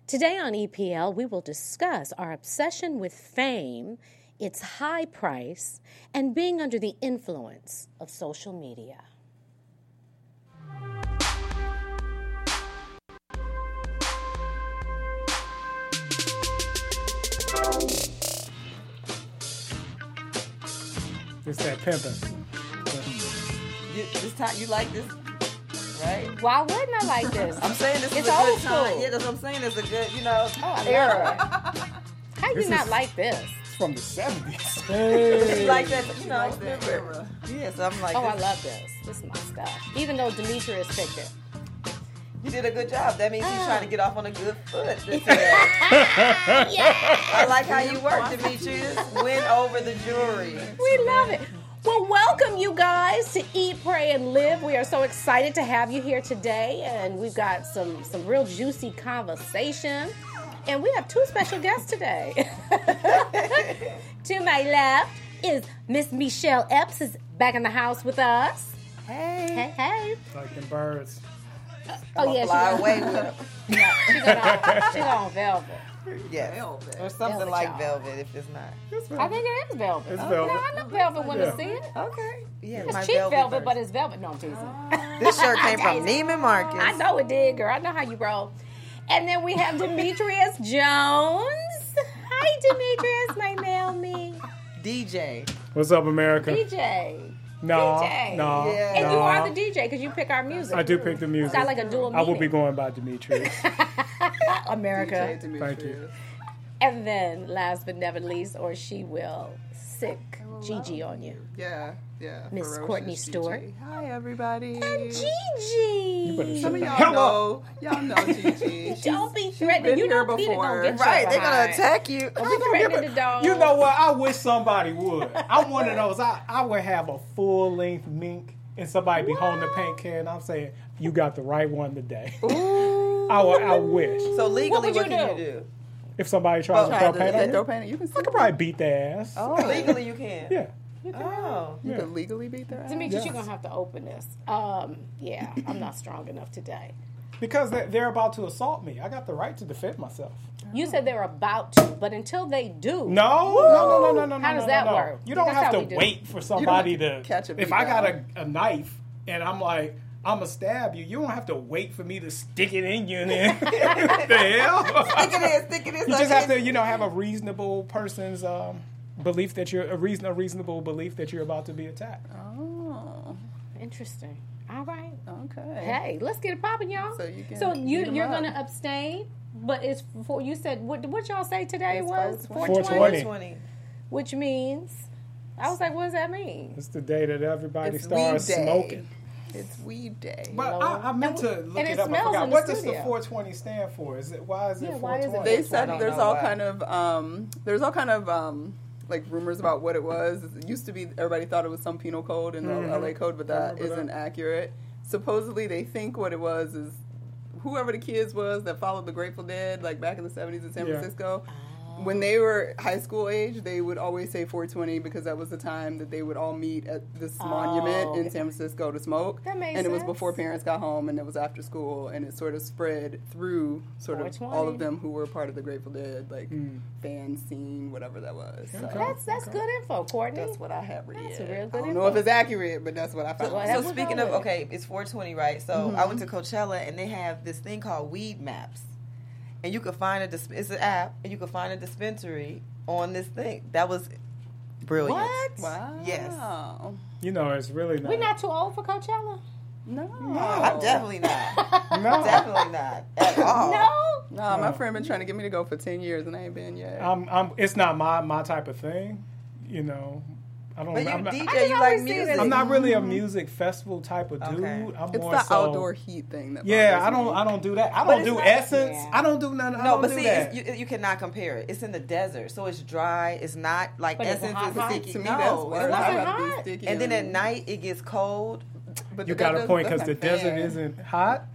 Today on EPL, we will discuss our obsession with fame, its high price, and being under the influence of social media. It's that pimping. This time you like this, right? Why wouldn't I like this? I'm saying this is It's a good old time. school. Yeah, that's what I'm saying. It's a good, era. How This you not is- like this? It's from the 70s. You like that, remember? Yeah, so I'm like, Oh, I love this. This is my stuff. Even though Demetrius picked it. you did a good job. That means he's trying to get off on a good foot. Yeah! I like how you work, Demetrius. Win over the jury. We love it. Well, welcome you guys to Eat, Pray, and Live. We are so excited to have you here today, and we've got some real juicy conversation. And we have two special guests today. To my left is Miss Michelle Epps is back in the house with us. Hey. Hey. Like them birds. Oh yeah, Fly away with him. she on velvet. Yes. Velvet. Or something Velvet, like y'all. velvet if it's not. I think it is velvet. It's Oh, velvet. No, I know velvet when I see it. Okay. Yeah, It's my cheap velvet, version. but it's velvet. No, I'm teasing. This shirt came from Neiman Marcus. I know it did, girl. I know how you roll. And then we have Demetrius Jones. Hi, Demetrius, my mail me. DJ. What's up, America? DJ. No, DJ. no, Yeah. And no. you are the DJ because you pick our music. I do pick the music. It's got like a dual I meaning. will be going by Demetrius. America. Thank you. And then, last but never least, or she will sick Gigi on you. Yeah. Miss Ferocious Courtney Gigi. Stewart. Hi, everybody. And Gigi. better Some of y'all Hello. know Gigi. Don't be threatening. been You know here Peter before. gonna get your Right, they're gonna behind. attack you. Don't be threatening the dog. You know what? I wish somebody would. I'm one of those. I would have a full length mink and somebody be holding the paint can. I'm saying you got the right one today. I wish. So legally, What would what you can do? you do? If somebody tries to throw paint on Throw you, paint. You can. I could probably beat their ass. Oh, legally you can. Yeah. Oh. You can legally beat their ass. Demetrius, Yes. you're gonna have to open this. Yeah, I'm not strong enough today. Because they're about to assault me. I got the right to defend myself. You said they're about to, but until they do, No. How does that work? You don't That's have how to we do. wait for somebody to to catch a If beat I got down. a knife and I'm like, I'm gonna stab you, you don't have to wait for me to stick it in you and then what the hell? Stick it in. You just have to, have a reasonable person's belief that you're a reasonable belief that you're about to be attacked. Oh, interesting. All right. okay. Hey, let's get it popping, y'all. So you can So beat 'em you're up. gonna abstain, but it's for you said what y'all say today It's was 420. 420. which means I was like, what does that mean? It's the day that everybody It's starts weed day. smoking. It's weed day. But I meant to look and it it up. I smells forgot. in the What does the studio. 420 stand for? Why is it Yeah, why is it 420? They I said don't there's know all why. kind of like rumors about what it was. It used to be everybody thought it was some penal code in the LA code, but that remember isn't that. accurate. Supposedly they think what it was is whoever the kids was that followed the Grateful Dead like back in the 70s in San Yeah. Francisco. When they were high school age, they would always say 420 because that was the time that they would all meet at this monument in San Francisco to smoke. That makes and it was sense. before parents got home and it was after school and it sort of spread through sort of 420. all of them who were part of the Grateful Dead, like fan scene, whatever that was. So That's good info, Courtney. that's what I have read. That's a real good I don't info. know if it's accurate, but that's what I found. Well, So That was speaking of, all it. okay, it's 420, right? So I went to Coachella and they have this thing called Weed Maps. And you could find it's an app, and you could find a dispensary on this thing. That was brilliant. What? Wow. Yes. It's really not. We're not too old for Coachella. No. I'm definitely not. No. Definitely not at all. No. No, my friend been trying to get me to go for 10 years and I ain't been yet. It's not my type of thing. I don't. But you I'm not, DJ, I you always like see music. that. I'm not really a music festival type of dude. Okay. I'm it's more the so, outdoor heat thing that Yeah, bothers me. I don't do that. I But don't it's do not- Essence. Yeah. I don't do nothing. I No, don't but do see, that. you cannot compare it. It's in the desert, so it's dry. It's not like But is it Essence is hot? sticky. To me, No, that's it's why It not. wasn't I'd rather be hot. sticky And then at night it gets cold. But You that got a does- point that's because the not desert fair. isn't hot.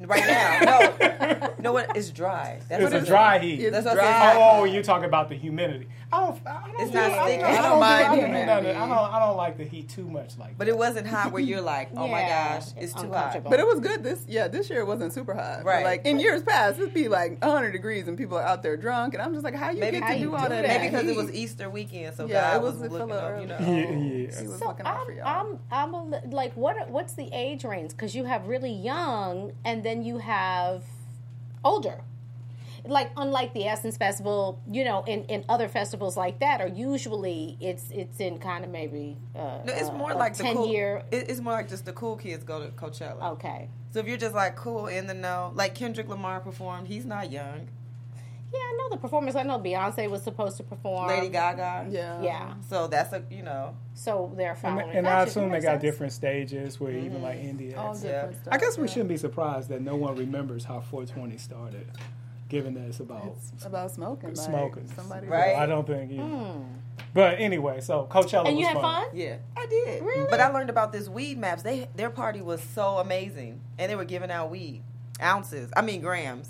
Right now, no. You know what? It's dry. That's It's what a dry heat. It's That's what dry. Oh, you're talking about the humidity. I don't It's do- not sticky. I don't mind do humidity. none of that. I don't like the heat too much like But it wasn't hot where you're like, oh my Yeah, gosh, it's too hot. uncomfortable. But it was good this year it wasn't super hot. But, Right. like in years past, it'd be like 100 degrees and people are out there drunk, and I'm just like, how you Maybe get how to you do all do that? that? Maybe because it heat? was Easter weekend, so Yeah, God it was was a looking little up, you know. early. Yeah. He was So looking out for y'all. like what's the age range? Because you have really young and then you have older. Like unlike the Essence Festival, you know, in other festivals like that, are usually it's in kind of maybe No, it's more a like the 10-year. It's more like just the cool kids go to Coachella. Okay. So if you're just like cool in the know, like Kendrick Lamar performed, he's not young. Yeah, I know the performers. I know Beyonce was supposed to perform. Lady Gaga. Yeah. Yeah. So that's a, you know. So they're following. And I Gotcha. assume they Makes got sense. different stages where even like India. All has- different Yeah. stuff. I guess we yeah. shouldn't be surprised that no one remembers how 420 started, given that it's about It's about smoking. Like, smoking. Somebody Right. I don't think either. But anyway, so Coachella And was you had fun. fun? Yeah, I did. Really? But I learned about this weed maps. Their party was so amazing, and they were giving out weed, grams.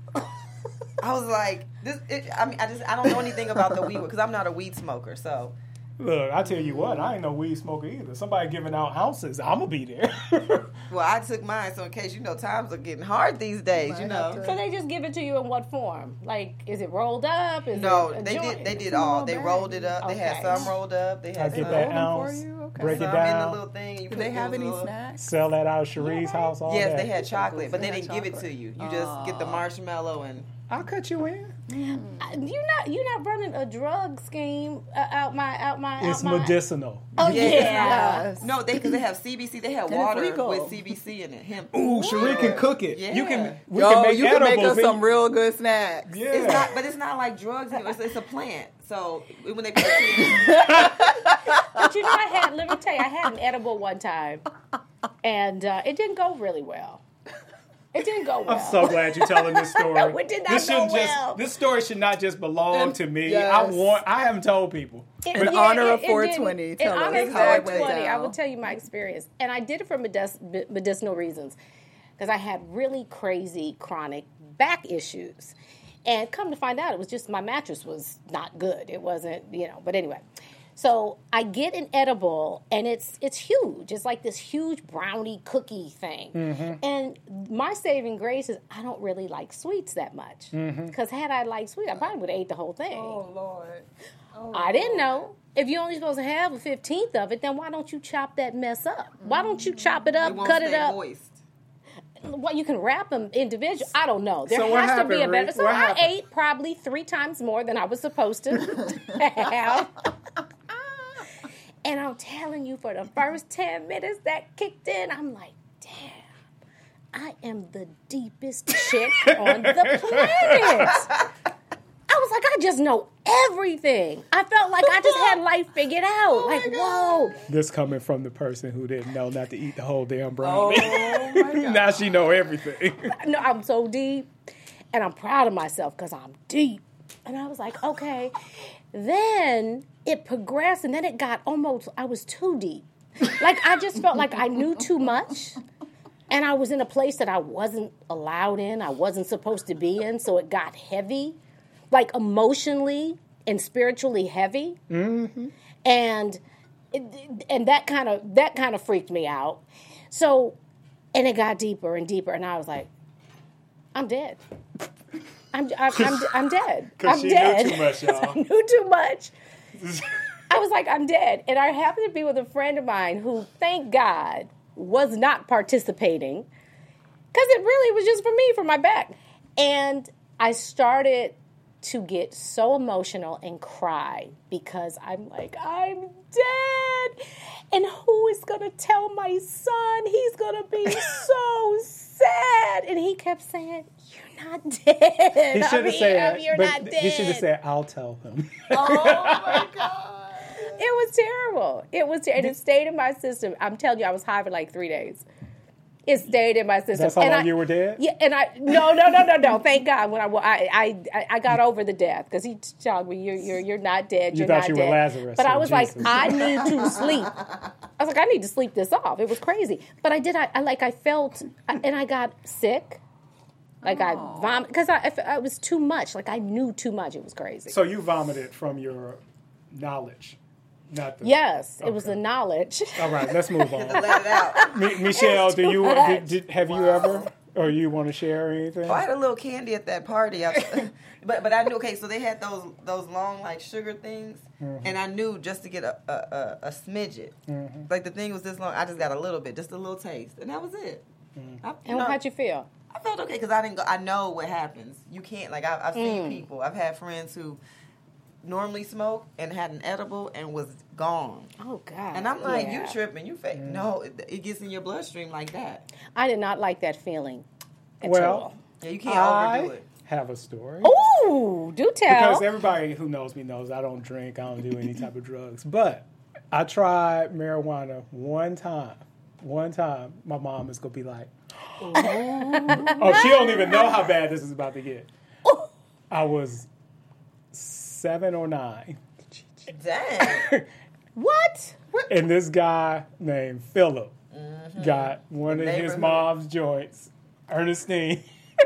I was like, I don't know anything about the weed because I'm not a weed smoker. So Look, I tell you what, I ain't no weed smoker either. Somebody giving out ounces, I'm gonna be there. well, I took mine. So in case times are getting hard these days. Might You have know. to- So they just give it to you in what form? Like, is it rolled up? Is No, it a they joint? did Small all. They bag. rolled it up. They had Okay. some rolled up. They I had get some, that Roll them for ounce, you? Okay. break it some in the down, little thing. You Do put they have those any little- snacks? sell that out at Cherie's house. All Yes, that. they had chocolate, but they They had didn't give it chocolate. to you. You just get the marshmallow and. I'll cut you in. You're not running a drug scheme out my. It's medicinal. Oh Yeah. yeah. Yes. No, because they have CBC. They have And it's water legal. with CBC in it. Hemp. Ooh, Cherie can cook it. Yeah. You can. We Yo, can make you can make edibles us and- some real good snacks. Yeah. It's not, but it's not like drugs. It's a plant. So when they put it But you know, let me tell you, I had an edible one time, and it didn't go really well. It didn't go well. I'm so glad you're telling this story. It did not this shouldn't go just. well. This story should not just belong to me. Yes. I haven't told people. In honor of it 420, didn't. tell In us honor of how it went 420, I down. will tell you my experience. And I did it for medicinal reasons. Because I had really crazy chronic back issues. And come to find out, it was just my mattress was not good. It wasn't, but anyway. So I get an edible, and it's huge. It's like this huge brownie cookie thing. And my saving grace is I don't really like sweets that much. Because had I liked sweet, I probably would have ate the whole thing. Oh, Lord. Oh, I didn't know. If you're only supposed to have a 15th of it, then why don't you chop that mess up? Why don't you chop it up, won't cut it stay up? moist. Well, you can wrap them individually. I don't know. There So what has to be a happened, better. Rick? So What I happened? ate probably 3 times more than I was supposed to have. And I'm telling you, for the first 10 minutes that kicked in, I'm like, damn, I am the deepest chick on the planet. I was like, I just know everything. I felt like I just had life figured out. Whoa. This coming from the person who didn't know not to eat the whole damn brownie. Oh, my God. Now she know everything. No, I'm so deep, and I'm proud of myself because I'm deep. And I was like, okay. Then it progressed, and then it got I was too deep. Like, I just felt like I knew too much, and I was in a place that I wasn't allowed in, I wasn't supposed to be in, so it got heavy, like emotionally and spiritually heavy. Mm-hmm. And that kind of freaked me out. So, and it got deeper and deeper, and I was like, I'm dead. I'm dead. 'Cause I'm she dead. knew too much, y'all. I knew too much. I was like, I'm dead. And I happened to be with a friend of mine who, thank God, was not participating because it really was just for me, for my back. And I started to get so emotional and cry because I'm like, I'm dead. And who is going to tell my son? He's going to be so sad. And he kept saying, you're not dead. He should have said, you're but not dead. he should have said, I'll tell him. Oh, my God. It was terrible. And it stayed in my system. I'm telling you, I was high for like 3 days. It stayed in my system. That's how long you were dead? Yeah, and no. Thank God. When I got over the death because he told me you're not dead. You thought you were Lazarus. But I was like, Jesus. I need to sleep. I was like, I need to sleep this off. It was crazy. But I did. I felt, and I got sick. Like I vomited because I was too much. Like I knew too much. It was crazy. So you vomited from your knowledge, not the... Yes, it was the knowledge. All right, let's move on. Let it out. Michelle, do you much. have you ever, or you want to share anything? Oh, I had a little candy at that party. But I knew, okay, so they had those long, like, sugar things. And I knew just to get a smidget. Like, the thing was this long. I just got a little bit, just a little taste. And that was it. And how'd you feel? I felt okay because I didn't go. I know what happens. You can't, like, I've seen people. I've had friends who normally smoke and had an edible and was gone. Oh, God. And I'm like, you tripping. You fake. No, it gets in your bloodstream like that. I did not like that feeling at Well, all. Yeah, you can't overdo it. Have a story. Ooh, do tell. Because everybody who knows me knows I don't drink, I don't do any type of drugs. But I tried marijuana one time. One time, my mom is going to be like, oh, she don't even know how bad this is about to get. I was 7 or 9. Dang. What? And this guy named Philip got one of his neighborhood. mom's joints, Ernestine.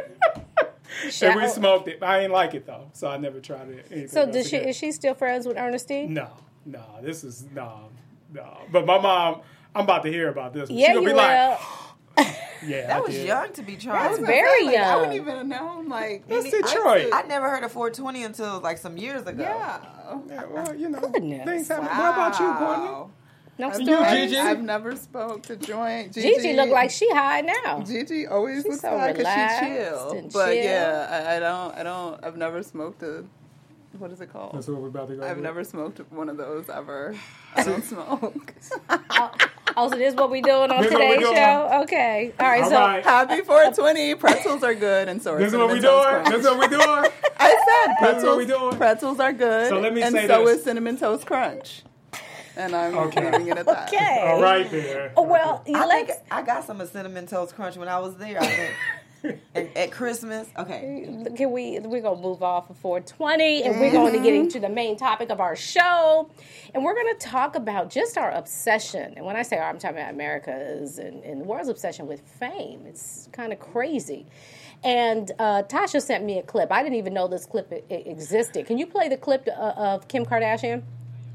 And we smoked it. I ain't like it though, so I never tried it. anything So else again. is she still friends with Ernestine? No. This is no. But my mom, I'm about to hear about this. Yeah, She gonna you be will. like, yeah, That I was did. young to be trying. That's very I young. wouldn't even have known. Like, That's Detroit. I never heard of 420 until like some years ago. yeah. Yeah, well, you know, Goodness. things happen. What about you, Courtney? Wow. No I've, stories? Gigi? I've never smoked a joint. Gigi look like she high now. Gigi always looks so like relaxed she chill. and But chill. yeah, I don't. I've never smoked a. What is it called? That's what we're about to go. I've with. never smoked one of those ever. I don't smoke. Oh, so this is what we doing on This is what we today's doing. show? Okay. All right. All So right. Happy 420. Pretzels are good, and so are This is what we Cinnamon Toast doing. Crunch. This is what we doing. I said This is what we pretzels. doing. Pretzels are good, So let me and say so this. is Cinnamon Toast Crunch. And I'm Okay. leaving it at that. Okay. All right there. Oh, well, I let's. think I got some of Cinnamon Toast Crunch when I was there. I think at Christmas. Okay. We're gonna move off of 420 and we're going to get into the main topic of our show, and we're going to talk about just our obsession. And when I say I'm talking about America's and the world's obsession with fame. It's kind of crazy. And Tasha sent me a clip. I didn't even know this clip existed. Can you play the clip of Kim Kardashian?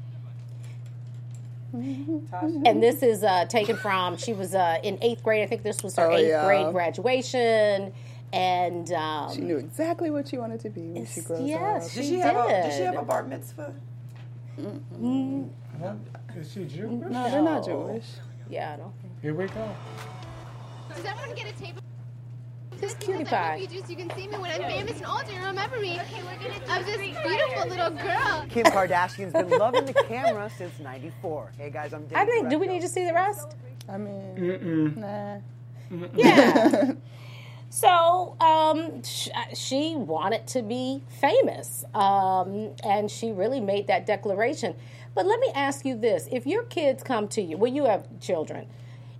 And this is taken from, she was in 8th grade. I think this was her 8th grade graduation. And She knew exactly what she wanted to be when she grows yes, up. she Did she have a bar mitzvah? Is she Jewish? No, they're not Jewish. yeah, I don't. Here we go. Does everyone get a table? This cutie I pie. hope you can see me when I'm famous and older and remember me. Okay, we're gonna I'm this beautiful little girl. Kim Kardashian's been loving the camera since '94. Hey guys, I'm Dave. I think. Do we Directo. need to see the rest? I mean, nah. Yeah. So she wanted to be famous, and she really made that declaration. But let me ask you this: if your kids come to you, well, you have children.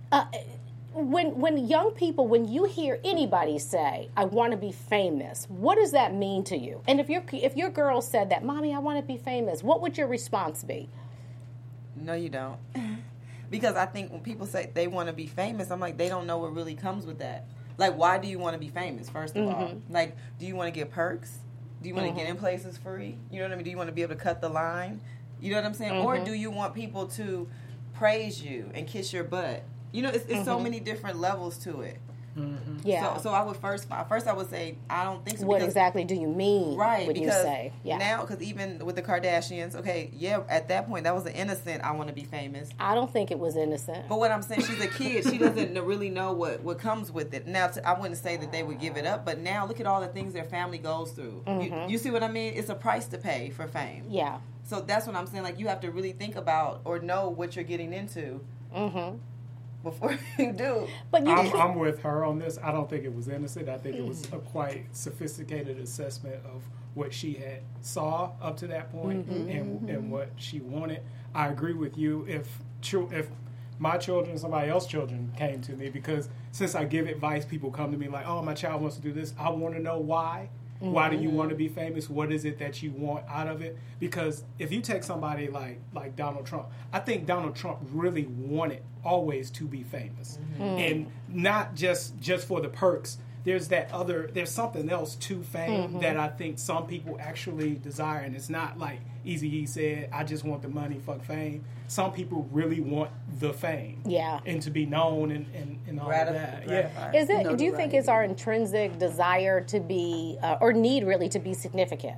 When young people, when you hear anybody say, "I want to be famous," what does that mean to you? And if your girl said that, "Mommy, I want to be famous," what would your response be? No, you don't. Because I think when people say they want to be famous, I'm like, they don't know what really comes with that. Like, why do you want to be famous, first of all? Like, do you want to get perks? Do you want to get in places free? You know what I mean? Do you want to be able to cut the line? You know what I'm saying? Or do you want people to praise you and kiss your butt? You know, it's so many different levels to it. Yeah. So I would first I would say I don't think so. What because- exactly do you mean Right, when you because say? Yeah. now, because even with the Kardashians, okay, yeah, at that point, that was an innocent, I want to be famous. I don't think it was innocent. But what I'm saying, she's a kid. She doesn't really know what comes with it. Now, I wouldn't say that they would give it up, but now look at all the things their family goes through. You see what I mean? It's a price to pay for fame. Yeah. So that's what I'm saying. Like, you have to really think about or know what you're getting into before you do. But you can't. I'm with her on this. I don't think it was innocent. I think it was a quite sophisticated assessment of what she had saw up to that point and what she wanted. I agree with you. If my children, somebody else's children came to me, because since I give advice, people come to me like, oh, my child wants to do this. I want to know why. Why do you want to be famous? What is it that you want out of it? Because if you take somebody like Donald Trump, I think Donald Trump really wanted always to be famous. And not just for the perks. There's something else to fame that I think some people actually desire. And it's not like Eazy-E said, I just want the money, fuck fame. Some people really want the fame. Yeah. And to be known and all of that. Yeah. Is it? Do you think it's our intrinsic desire to be, or need really to be significant?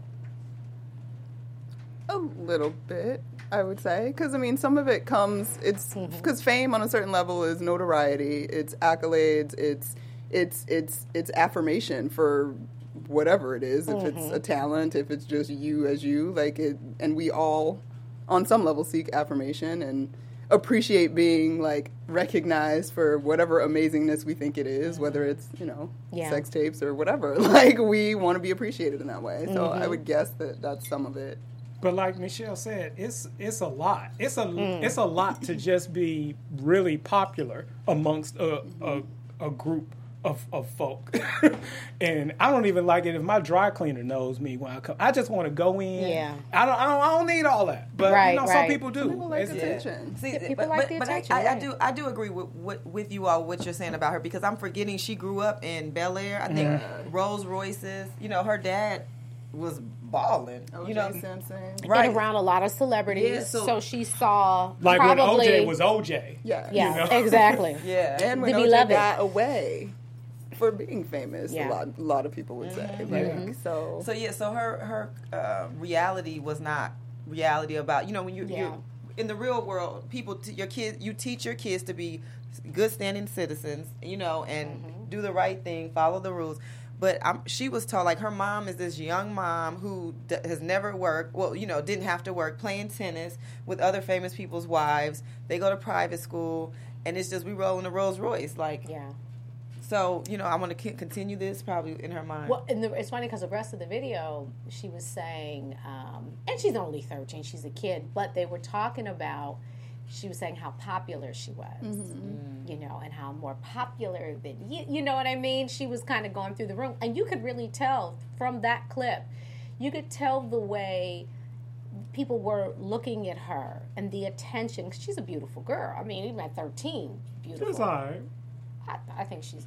A little bit, I would say, because I mean, some of it comes. It's because fame on a certain level is notoriety, it's accolades, it's affirmation for whatever it is. If it's a talent, if it's just you as you, like it, and we all, on some level, seek affirmation and appreciate being like recognized for whatever amazingness we think it is, whether it's sex tapes or whatever. Like we want to be appreciated in that way. So I would guess that that's some of it. But like Michelle said, it's a lot. It's a lot to just be really popular amongst a group of folk. And I don't even like it if my dry cleaner knows me when I come. I just want to go in. Yeah. I don't need all that. But some people do. People like attention. See, People like the attention. I do agree with you all what you're saying about her, because I'm forgetting she grew up in Bel Air. I think Rolls Royces. Her dad was balling. O.J. Simpson. Right. And around a lot of celebrities. Yeah, so she saw Like probably, when OJ was OJ. Yeah. Exactly. Yeah. And when The OJ beloved. got away for being famous, Yeah. a lot of people would say. Like, so her reality was not reality about when you're in the real world. You teach your kids to be good standing citizens, and do the right thing, follow the rules. But she was taught, like, her mom is this young mom who has never worked, didn't have to work, playing tennis with other famous people's wives. They go to private school, and it's just, we roll in a Rolls Royce. Like, so, I want to continue this probably in her mind. Well, and it's funny because the rest of the video, she was saying, and she's only 13, she's a kid, but they were talking about, she was saying how popular she was, and how more popular than you know what I mean? She was kind of going through the room. And you could really tell from that clip, you could tell the way people were looking at her and the attention. 'Cause she's a beautiful girl. I mean, even at 13, beautiful. She's all right. I think she's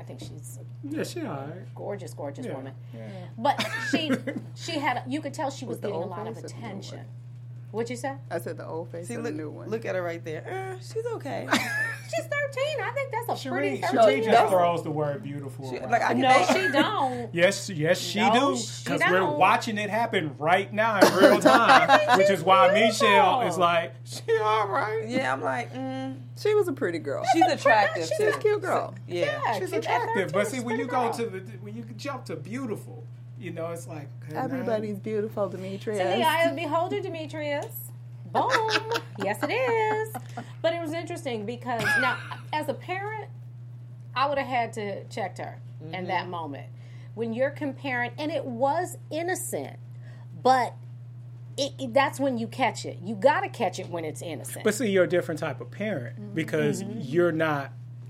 She all right. gorgeous woman. Yeah. But she had, you could tell she was getting a lot of attention. What'd you say? I said the old face and the new one. Look at her right there. She's okay. She's 13. I think that's a pretty She 13. just throws the word beautiful around. No, she don't. Yes, she No, do. she Because we're don't. watching it happen right now in real time, which is why beautiful. Michelle is like, she all right. Yeah, I'm like, She was a pretty girl. she's attractive She's too. a cute girl. Yeah. She's at attractive. 13, But see, she's when you pretty go girl. when you jump to beautiful, it's like, okay, Everybody's beautiful, Demetrius. To the eye of the beholder, Demetrius. Boom. Yes, it is. But it was interesting because now, as a parent, I would have had to check her in that moment. When you're comparing, and it was innocent, but that's when you catch it. You got to catch it when it's innocent. But see, you're a different type of parent because you're not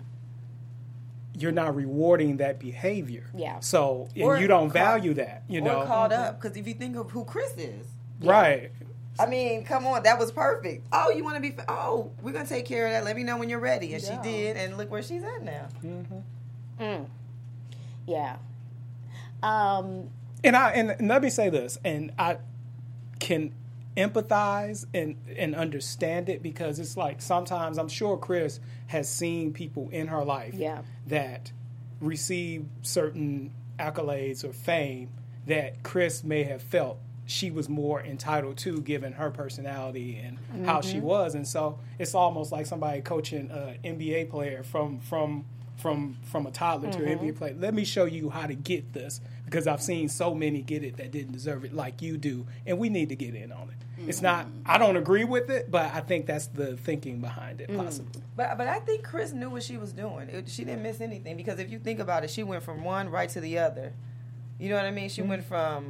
rewarding that behavior. Yeah. So Or you don't caught- value that. Or caught up, because if you think of who Chris is. Right. I mean, come on, that was perfect. Oh, you want to be? Oh, we're gonna take care of that. Let me know when you're ready, and she did, and look where she's at now. Yeah. And let me say this, and I can empathize and understand it, because it's like sometimes I'm sure Chris has seen people in her life that receive certain accolades or fame that Chris may have felt she was more entitled to, given her personality and how she was. And so it's almost like somebody coaching an NBA player from a toddler to an NBA player. Let me show you how to get this, because I've seen so many get it that didn't deserve it like you do, and we need to get in on it. It's not, I don't agree with it, but I think that's the thinking behind it, possibly. But I think Chris knew what she was doing. She didn't miss anything, because if you think about it, she went from one right to the other. You know what I mean? She went from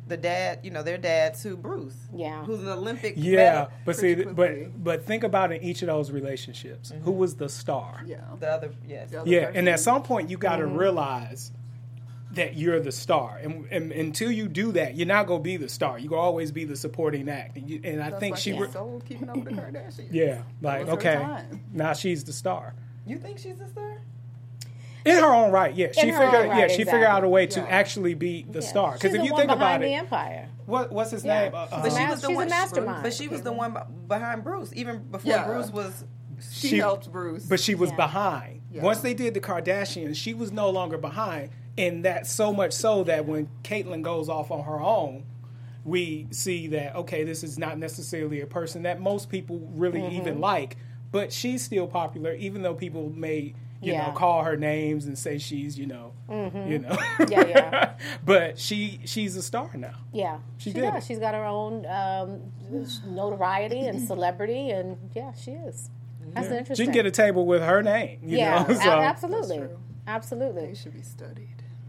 the dad, their dad to Bruce. Yeah. Who's an Olympic Yeah, medal. but see, quickly. but think about in each of those relationships, who was the star? Yeah. The other, yes. The other Yeah, person. and at some point you got to realize that you're the star, and until you do that, you're not gonna be the star. You gonna always be the supporting act. And I That's think why she, she's sold Keeping Up with the Kardashians. yeah, like was her okay, time. now she's the star You think she's a star? in her own right. Yeah, she In her figured. own right, Yeah, she figured out a way to Yeah. actually be the star. She's Because if the you one think about behind the it, empire. what's his Yeah. name? But she was the She's a one. mastermind. But she was the one behind Bruce, even before Yeah. Bruce was. She helped Bruce. But she was Yeah. behind. Yeah. Once they did the Kardashians, she was no longer behind. And that so much so that when Caitlyn goes off on her own, we see that, okay, this is not necessarily a person that most people really even like, but she's still popular, even though people may, you Yeah. know, call her names and say she's, you know. Yeah. But she's a star now. Yeah, She she did does. it. She's got her own notoriety and celebrity, and yeah, she is. That's She interesting. can get a table with her name, you yeah, know. So absolutely, That's true. absolutely. They should be studied.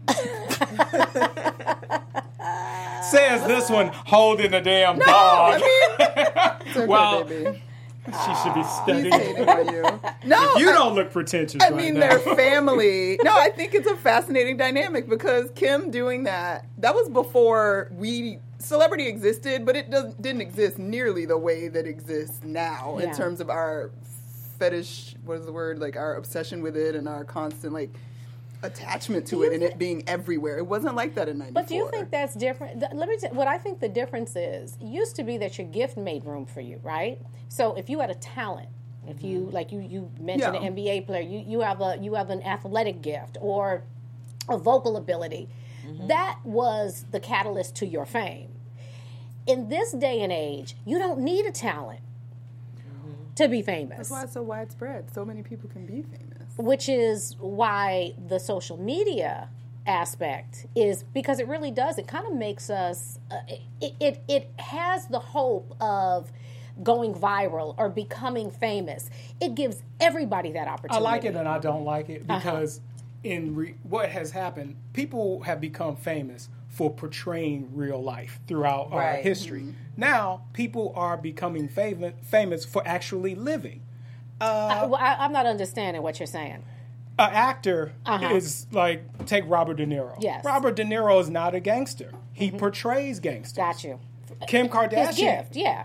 says this one holding a damn dog. It's okay, Well, baby. She should be He's studying. hating on you. No, You don't look pretentious I right mean, now. their family. No, I think it's a fascinating dynamic because Kim doing that was before celebrity existed, but it didn't exist nearly the way that exists now in Yeah. terms of our fetish, what is the word, like our obsession with it and our constant like attachment to it and it being everywhere. It wasn't like that in 94. But do you think that's different? Let me tell what I think the difference is. It used to be that your gift made room for you, right? So if you had a talent, if you like you mentioned Yeah. an NBA player, you have an athletic gift or a vocal ability, that was the catalyst to your fame. In this day and age, you don't need a talent to be famous. That's why it's so widespread. So many people can be famous. Which is why the social media aspect is, because it really does. It kind of makes us. It has the hope of going viral or becoming famous. It gives everybody that I opportunity. like it and I don't like it because what has happened, people have become famous for portraying real life throughout our Right. history. Now, people are becoming famous for actually living. I'm not understanding what you're saying. An actor is like, take Robert De Niro. Yes. Robert De Niro is not a gangster. He portrays gangsters. Got you. Kim Kardashian. His gift, yeah.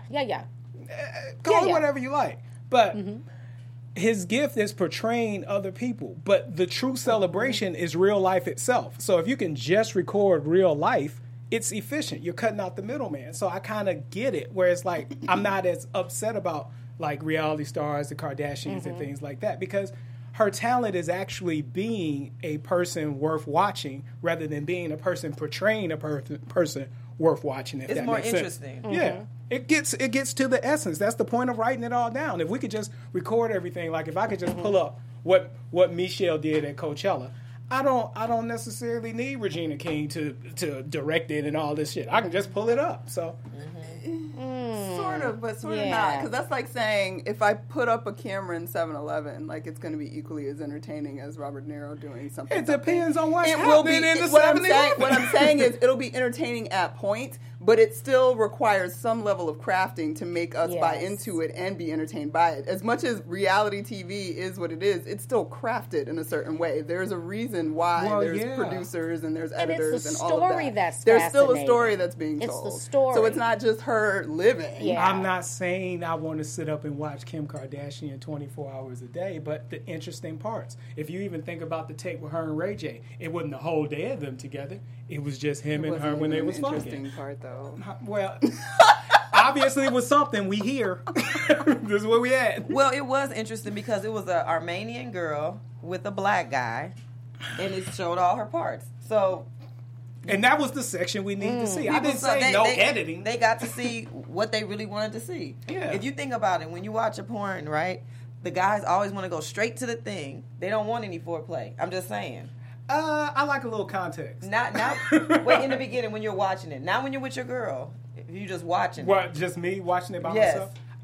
Call it yeah. whatever you like. But his gift is portraying other people. But the true celebration is real life itself. So if you can just record real life, it's efficient. You're cutting out the middleman. So I kind of get it. Where it's like, I'm not as upset about like reality stars, the Kardashians and things like that. Because her talent is actually being a person worth watching rather than being a person portraying a person worth watching. If It's that more makes sense. interesting. Yeah, it gets to the essence. That's the point of writing it all down. If we could just record everything, like if I could just pull up what Michelle did at Coachella, I don't necessarily need Regina King to direct it and all this shit. I can just pull it up. So Sort of, but sort of Yeah. not. Because that's like saying if I put up a camera in 7-Eleven, like it's going to be equally as entertaining as Robert De Niro doing something. it depends on what's It will be. happening in the What I'm 7-Eleven. saying, what I'm saying is, it'll be entertaining at points, but it still requires some level of crafting to make us buy Yes. into it and be entertained by it. As much as reality TV is what it is, it's still crafted in a certain way. There's a reason why there's producers and there's And it's editors the and all of story that. that's There's still a fascinating. story that's being It's told. the story. So it's not just her living. Yeah. I'm not saying I want to sit up and watch Kim Kardashian 24 hours a day, but the interesting parts. If you even think about the tape with her and Ray J, it wasn't the whole day of them together. It was just him and her Wasn't when they even was an fucking. interesting part though. Well, obviously it was something. We here. This is what we had. Well, it was interesting because it was an Armenian girl with a black guy, and it showed all her parts. So And that was the section we needed to see. I didn't So say editing. They got to see what they really wanted to see. Yeah. If you think about it, when you watch a porn, right, the guys always want to go straight to the thing. They don't want any foreplay. I'm just saying. I like a little context. Not wait in the beginning when you're watching it. Not when you're with your girl. If you just watching it. What, just me watching it by Yes. myself?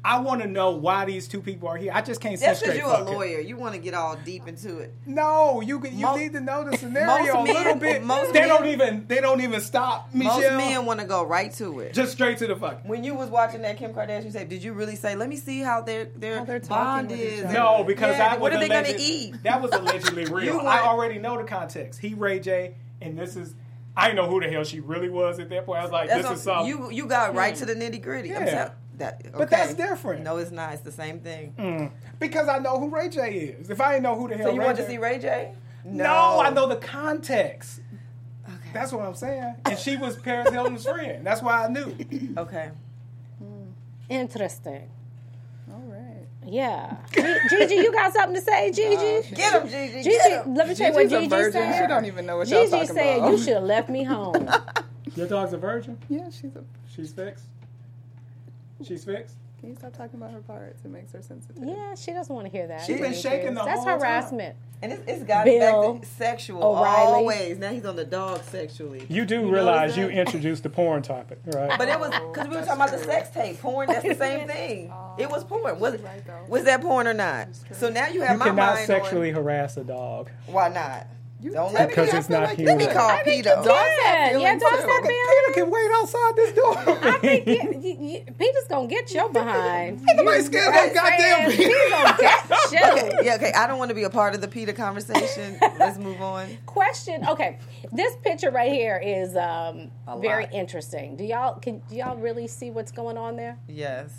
I want to know why these two people are here. I just can't say That's because straight you're a fuck it. lawyer. You want to get all deep into it. No, you Mo- need to know the scenario a most little men- bit. most They men- don't even stop, Michelle. Most men want to go right to it. Just straight to the fuck. When you was watching that Kim Kardashian tape, did you really say, "Let me see how their they're bond talking with each is"? other. No, because Yeah, that what was are they gonna alleged- eat? That was allegedly real. You I want- already know the context. He Ray J, and this is. I didn't know who the hell she really was at that point. I was like, That's this what- is something. you got right to the nitty gritty. Yeah. Okay. But that's different. No, it's not. It's the same thing. Because I know who Ray J is. If I didn't know who the hell So you Ray want J to see Ray J? No, I know the context. Okay. That's what I'm saying. And she was Paris Hilton's friend. That's why I knew. Okay. Interesting. All right. Yeah. Gigi, you got something to say, Gigi? Get him, Gigi. Gigi, Get him. let me tell you what Gigi's a Gigi virgin. said. She don't even know what y'all Gigi talking said about. you should have left me home. Your dog's a virgin? Yeah, she's a. She's fixed? She's fixed? Can you stop talking about her parts? It makes her sensitive. Yeah, she doesn't want to hear that. She's been shaking the That's whole time. harassment. And it's gotten Bill back to sexual O'Reilly. always. Now he's on the dog sexually. You do notice realize that? you introduced the porn topic, right? But it was because we were talking about the sex tape. Porn, that's the same thing. It was porn. Was right, though. was that porn or not? So now you have You my cannot mind sexually on harass a dog. why not? Don't tell let me, Because I it's feel not like human. Let me call Peter. Dogs have Yeah, feelings dogs too. have Peter can wait outside this door. I think Peter's gonna get your behind. Ain't nobody scared of goddamn He's Peter. gonna get you. Yeah, okay. I don't want to be a part of the Peter conversation. Let's move on. Question. Okay, this picture right here is very lot. interesting. Do y'all really see what's going on there? Yes.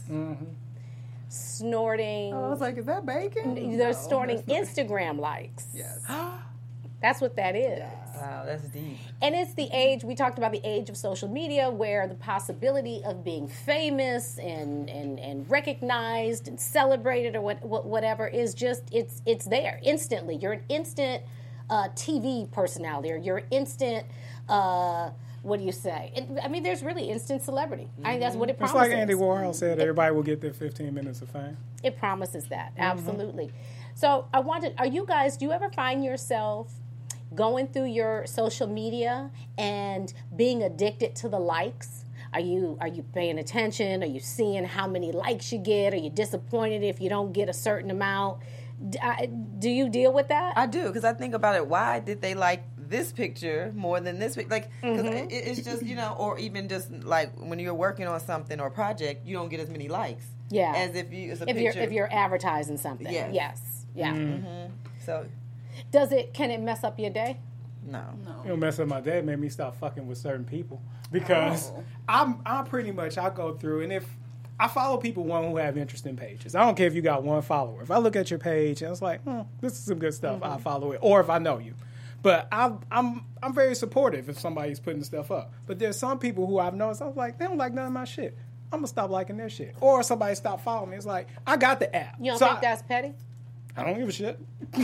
Snorting. I was like, is that bacon? They're No, snorting that's not- Instagram likes. Yes. That's what that is. Wow, that's deep. And it's the age, we talked about the age of social media where the possibility of being famous and recognized and celebrated or whatever is just, it's there instantly. You're an instant TV personality or you're an instant, what do you say? I mean, there's really instant celebrity. I think that's what it It's promises. like Andy Warhol said, everybody will get their 15 minutes of fame. It promises that, absolutely. So do you ever find yourself going through your social media and being addicted to the likes? Are you paying attention? Are you seeing how many likes you get? Are you disappointed if you don't get a certain amount? Do you deal with that? I do because I think about it. Why did they like this picture more than this picture? Like, because it's just or even just like when you're working on something or a project, you don't get as many likes. Yeah. As if it's a if picture. you're advertising something. Yes. Yes. Yeah. So Can it mess up your day? no. It'll mess up my day, made me stop fucking with certain people. Because I'm pretty much, I go through, and if I follow people, who have interesting pages. I don't care if you got one follower. If I look at your page and it's like, this is some good stuff, I'll follow it. Or if I know you. But I'm very supportive if somebody's putting stuff up. But there's some people who I've noticed, I was like, they don't like none of my shit. I'm going to stop liking their shit. Or somebody stop following me. It's like, I got the app. You don't So think that's petty? I don't give a shit.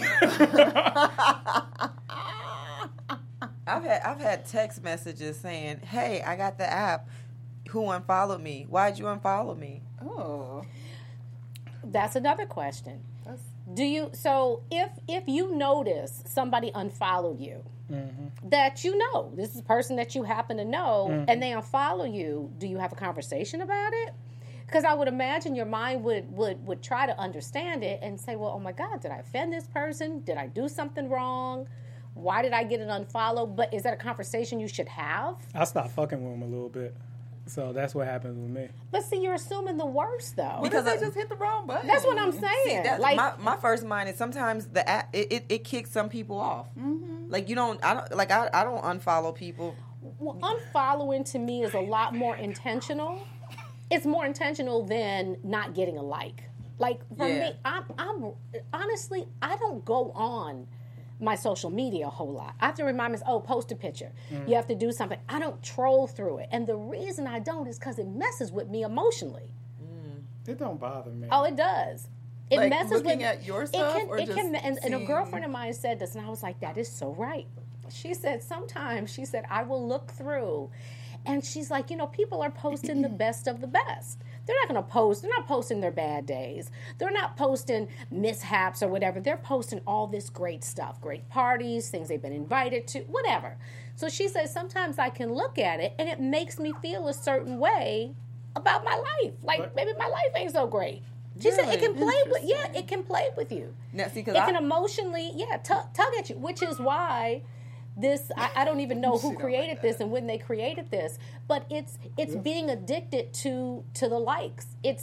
I've had text messages saying, "Hey, I got the app. Who unfollowed me? Why'd you unfollow me?" Oh. That's another question. That's, So if you notice somebody unfollowed you, that you know, this is a person that you happen to know, and they unfollow you, do you have a conversation about it? Because I would imagine your mind would try to understand it and say, well, oh my God, did I offend this person? Did I do something wrong? Why did I get an unfollow? But is that a conversation you should have? I stopped fucking with them a little bit. So that's what happens with me. But see, you're assuming the worst, though. because I just hit the wrong button. That's what I'm saying. See, that's like, my first mind is sometimes the app it kicks some people off. Like I don't unfollow people. well, unfollowing to me is a lot more intentional. It's more intentional than not getting a like. Like for Yeah. me, I'm honestly, I don't go on my social media a whole lot. I have to remind myself, post a picture. You have to do something. I don't troll through it. And the reason I don't is because it messes with me emotionally. It don't bother me. Oh, it does. It Like, messes looking with at your stuff or just and a seeing- girlfriend of mine said this, and I was like, that is so right. She said, sometimes, she said, I will look through. And she's like, people are posting the best of the best. They're not posting their bad days. They're not posting mishaps or whatever. They're posting all this great stuff, great parties, things they've been invited to, whatever. So she says, sometimes I can look at it and it makes me feel a certain way about my life. Like maybe my life ain't so great. She said it can play with it can play with you. Now, see, It can emotionally tug at you, which is why this I don't even know who created this and when they created this, but it's being addicted to the likes. It's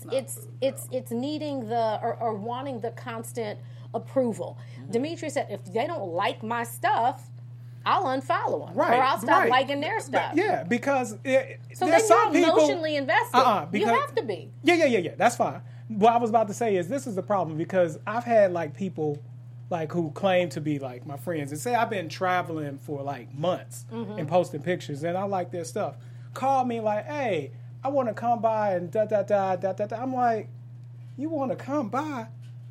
needing or wanting the constant approval. Demetria said if they don't like my stuff, I'll unfollow them, or I'll stop liking their stuff. Yeah, because so there's then some you're people emotionally invested. You have to be. Yeah. That's fine. What I was about to say is this is the problem because I've had like people like who claim to be like my friends and say I've been traveling for like months and posting pictures and I like their stuff. Call me like, hey, I want to come by and da da da da da. I'm like, you want to come by?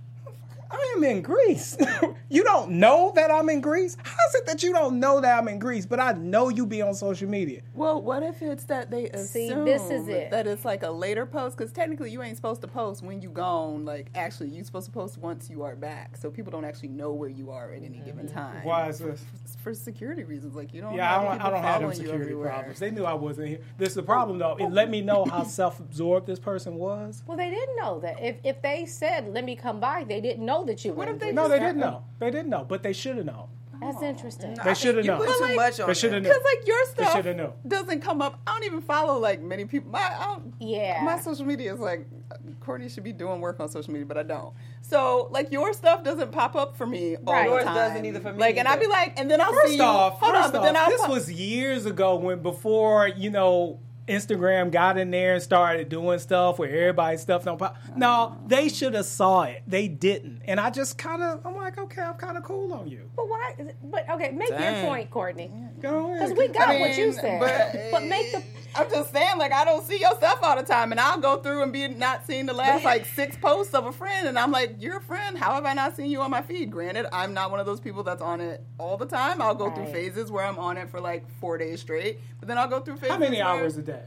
I am in Greece. You don't know that I'm in Greece? How is it that you don't know that I'm in Greece, but I know you be on social media? Well, what if it's that they assume this is it. that it's like a later post? Because technically you ain't supposed to post when you gone. Like, actually, you're supposed to post once you are back. So people don't actually know where you are at any given time. Why is this? For security reasons. Like, you don't Yeah, have I people don't have them following you security everywhere. problems. They knew I wasn't here. This is the problem, though. It let me know how self-absorbed this person was. Well, they didn't know that. If they said, let me come by, they didn't know that you were. No, they didn't know. They didn't know, but they should have known. That's interesting. They should have You known. put too much on They should have there. known. Because, like, your stuff shoulda knew. doesn't come up. I don't even follow, like, many people. Yeah. My social media is like, Courtney should be doing work on social media, but I don't. So, like, your stuff doesn't pop up for me all Right. the Yours time. doesn't either for me Like, and I'd be either. like, and then I'll see First you. off, this I'll was years ago when before, Instagram got in there and started doing stuff where everybody's stuff don't pop. No, they should have saw it. They didn't. And I just I'm like, okay, I'm kind of cool on you. But why? But okay, make your Dang. point, Courtney. Go ahead. Because we got what you said. But make the. I'm just saying, like, I don't see your stuff all the time, and I'll go through and be not seeing the last, like, 6 posts of a friend, and I'm like, you're a friend. How have I not seen you on my feed? Granted, I'm not one of those people that's on it all the time. I'll go through Right. phases where I'm on it for, like, 4 days straight, but then I'll go through phases How many where- hours a day?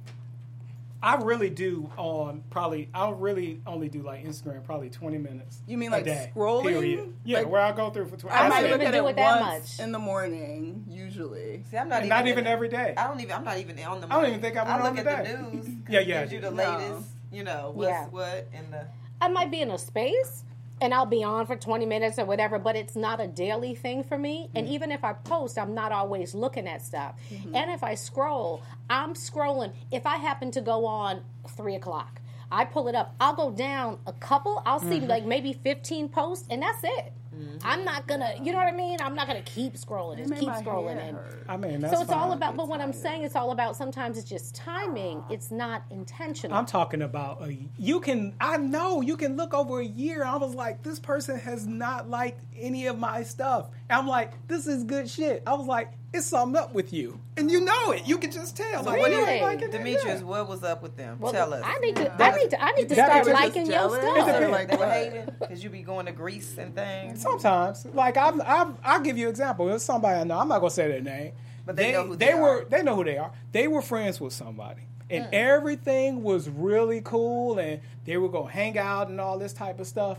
I really do I'll really only do like Instagram probably 20 minutes. You mean a like day, scrolling? Period. Yeah, Like, where I'll go through for 20 I I might don't look even at do it it that once much. in the morning, usually. See, I'm not And even not even every day. I'm not even on the. I don't even think I'm I on look the at day. the news. Yeah, yeah, Gives you the No. latest. What's Yeah. what and the. I might be in a space and I'll be on for 20 minutes or whatever, but it's not a daily thing for me. And even if I post, I'm not always looking at stuff. And if I scroll, I'm scrolling. If I happen to go on 3 o'clock, I pull it up. I'll go down a couple. I'll see like maybe 15 posts, and that's it. I'm not gonna, you know what I mean? I'm not gonna keep scrolling. Just Made keep my scrolling. hair And hurt. I mean, that's so it's all fine. about, but what I'm saying, it's all about, sometimes it's just timing. It's not intentional. I'm talking about I know you can look over a year. I was like, this person has not liked any of my stuff. And I'm like, this is good shit. I was like, it's something up with you. And you know it. You can just tell. Like, what you do you ain't liking that? Demetrius, Yeah. what was up with them? Well, Tell us. I need to That start they were liking your jealous? stuff. It depends. Like, They were what? hating because you be going to Greece and things. Sometimes, like I'll give you an example. There's somebody I know. I'm not gonna say their name, But they know who they were. are. They know who they are. They were friends with somebody, and everything was really cool, and they were gonna hang out and all this type of stuff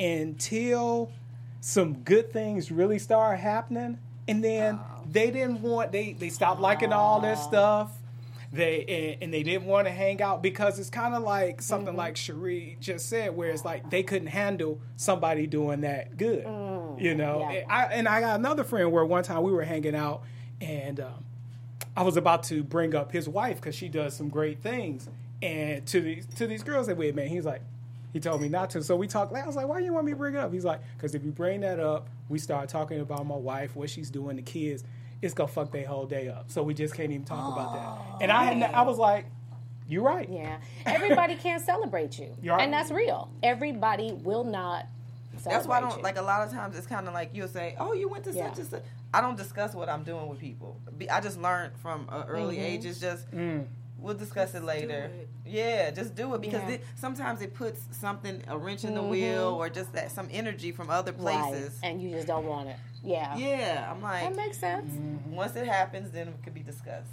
until some good things really started happening, and then they didn't want. They stopped liking all this stuff. They didn't want to hang out because it's kind of like something like Cherie just said, where it's like they couldn't handle somebody doing that good, you know. Yeah. And I got another friend where one time we were hanging out, and I was about to bring up his wife because she does some great things, and to these girls that we had met, he told me not to. So we talked. I was like, why do you want me to bring it up? He's like, because if you bring that up, we start talking about my wife, what she's doing, the kids. It's gonna fuck their whole day up. So we just can't even talk about that. And I was like, you're right. Yeah. Everybody can't celebrate you. You're right. And that's real. Everybody will not celebrate That's why I don't you. like. A lot of times it's kind of like you'll say, "Oh, you went to Yeah. such and such." I don't discuss what I'm doing with people. I just learned from an early age. It's just we'll discuss it later. Yeah, just do it because Yeah. sometimes it puts a wrench in the wheel, or just some energy from other Right. places. And you just don't want it. Yeah. Yeah, I'm like, That makes sense. once it happens, then it could be discussed.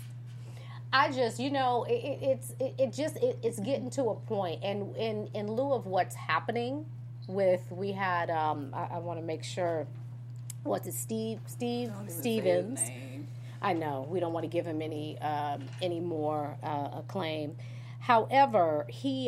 I just, it's getting to a point, and in lieu of what's happening we had, I want to make sure, what's it, Stevens. I know we don't want to give him any more acclaim. However, he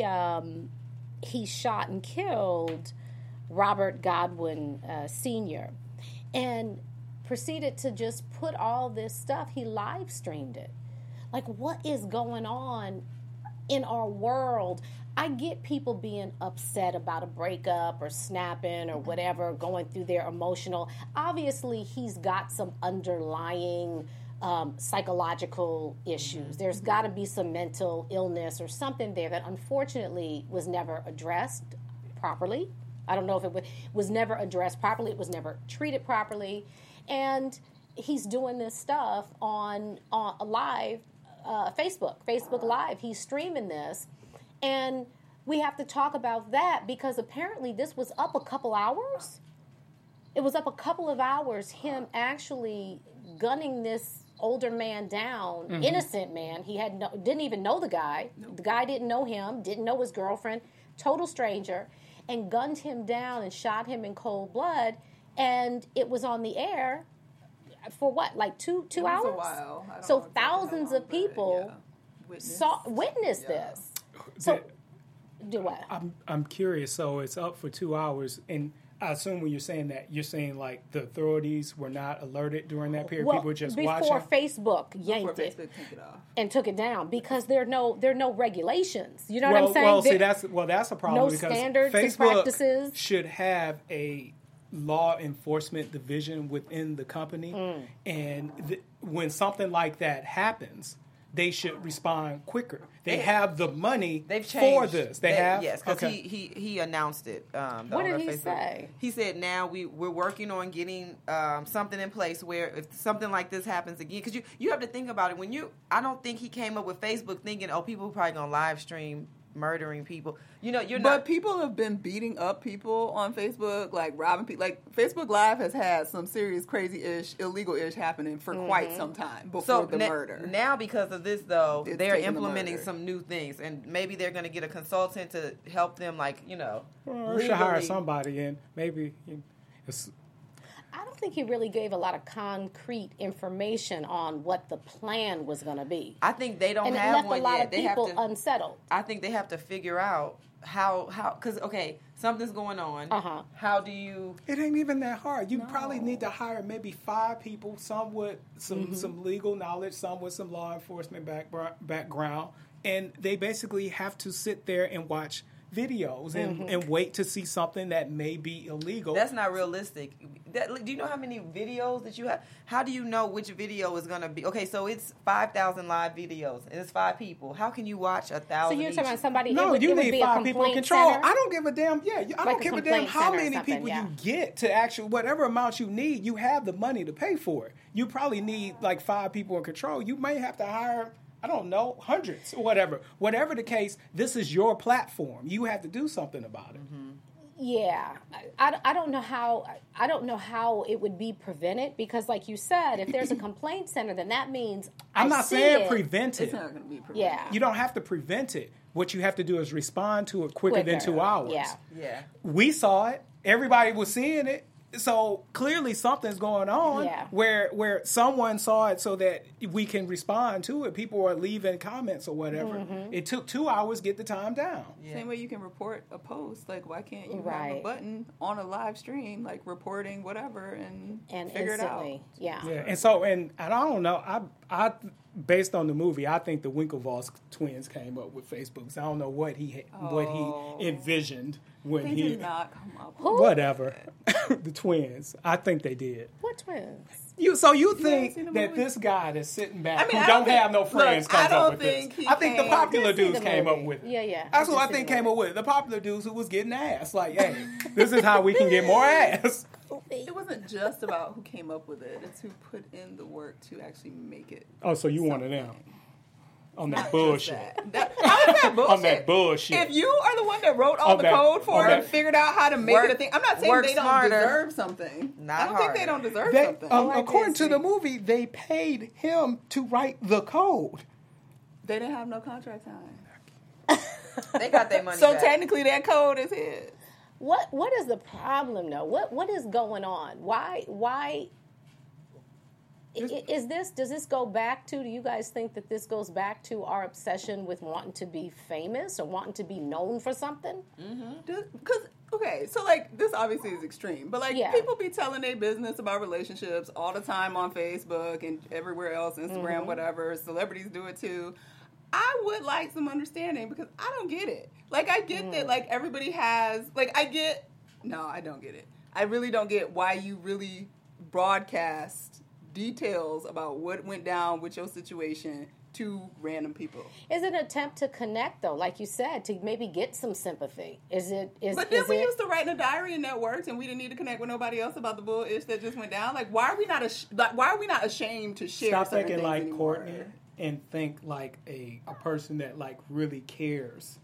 shot and killed Robert Godwin Sr. and proceeded to just put all this stuff. He live streamed it. Like, what is going on in our world? I get people being upset about a breakup or snapping or whatever, going through their emotional. Obviously, he's got some underlying psychological issues. There's got to be some mental illness or something there that unfortunately was never addressed properly. I don't know if it was never addressed properly. It was never treated properly. And he's doing this stuff on live Facebook Live. He's streaming this. And we have to talk about that because apparently this was up a couple hours. It was up a couple of hours, him actually gunning this older man down, innocent man. He didn't even know the guy. The guy didn't know him, didn't know his girlfriend, total stranger, and gunned him down and shot him in cold blood. And it was on the air for what, like two hours? It was a while. So thousands of people witnessed this. So, do what? I'm curious. So it's up for 2 hours, and I assume when you're saying that, you're saying like the authorities were not alerted during that period. Well, people were just before watching. Facebook yanked it and took it down because there are no regulations. You know what I'm saying? Well, see, that's a problem no because standards and Facebook practices. should have a law enforcement division within the company, and when something like that happens, they should respond quicker. They have the money for this. Yes, because he announced it. What did he say? He said now we're working on getting something in place where if something like this happens again, because you have to think about it. I don't think he came up with Facebook thinking, oh, people are probably going to live stream murdering people. But people have been beating up people on Facebook, like robbing people. Like Facebook Live has had some serious crazy-ish, illegal-ish happening for quite some time before the murder. Now because of this, though, they're implementing some new things, and maybe they're going to get a consultant to help them, or should hire somebody, and maybe it's. I don't think he really gave a lot of concrete information on what the plan was going to be. I think they don't and have one yet. And it left a lot of people unsettled. I think they have to figure out how because, okay, something's going on. How do you... It ain't even that hard. You probably need to hire maybe 5 people, some with some legal knowledge, some with some law enforcement background, and they basically have to sit there and watch videos and wait to see something that may be illegal. That's not realistic. Do you know how many videos that you have? How do you know which video is going to be? Okay, so it's 5,000 live videos, and it's 5 people. How can you watch 1,000 So you're talking about somebody... No, you need 5 people in control. Center? I don't give a damn. Yeah, I don't give a damn how many people you get to actually... Whatever amount you need, you have the money to pay for it. You probably need like 5 people in control. You may have to hire... I don't know, hundreds or whatever. Whatever the case, this is your platform. You have to do something about it. Yeah, I don't know how it would be prevented because, like you said, if there's a complaint center, then that means I'm not saying prevent it. It's not going to be prevented. Yeah, you don't have to prevent it. What you have to do is respond to it quicker than 2 hours. Yeah. We saw it. Everybody was seeing it. So clearly something's going on where someone saw it so that we can respond to it. People are leaving comments or whatever. It took 2 hours to get the time down. Same way you can report a post. Like, why can't you have a button on a live stream, like reporting whatever and figure instantly. it out? Yeah. And I don't know. I based on the movie, I think the Winklevoss twins came up with Facebook. So I don't know what he envisioned when he did not come up with whatever. The twins. I think they did. What twins? You think that this guy that's sitting back who don't have no friends comes up with this? I think the popular dudes came up with it. Yeah. That's what I think came up with it. The popular dudes who was getting ass. Like, hey, this is how we can get more ass. It wasn't just about who came up with it. It's who put in the work to actually make it. Oh, so you wanted them. On that bullshit. How is that bullshit? On that bullshit. If you are the one that wrote all the code for it and figured out how to make it a thing, I'm not saying they don't deserve something. I don't think they don't deserve something. According to the movie, they paid him to write the code. They didn't have no contract time. They got their money so back. Technically that code is his. What is the problem though? What is going on? Why Does this go back to, do you guys think that this goes back to our obsession with wanting to be famous or wanting to be known for something? Because, okay, so, like, this obviously is extreme, but, like, Yeah. people be telling their business about relationships all the time on Facebook and everywhere else, Instagram, whatever. Celebrities do it, too. I would like some understanding because I don't get it. Like, I get that, like, everybody has, like, no, I don't get it. I really don't get why you really broadcast details about what went down with your situation to random people. Is it an attempt to connect, though, like you said, to maybe get some sympathy? But then we used to write in a diary and that worked, and we didn't need to connect with nobody else about the bullshit that just went down. Like, why are we not ashamed to share? Stop certain thinking things like anymore? Courtney and think like a person that like really cares.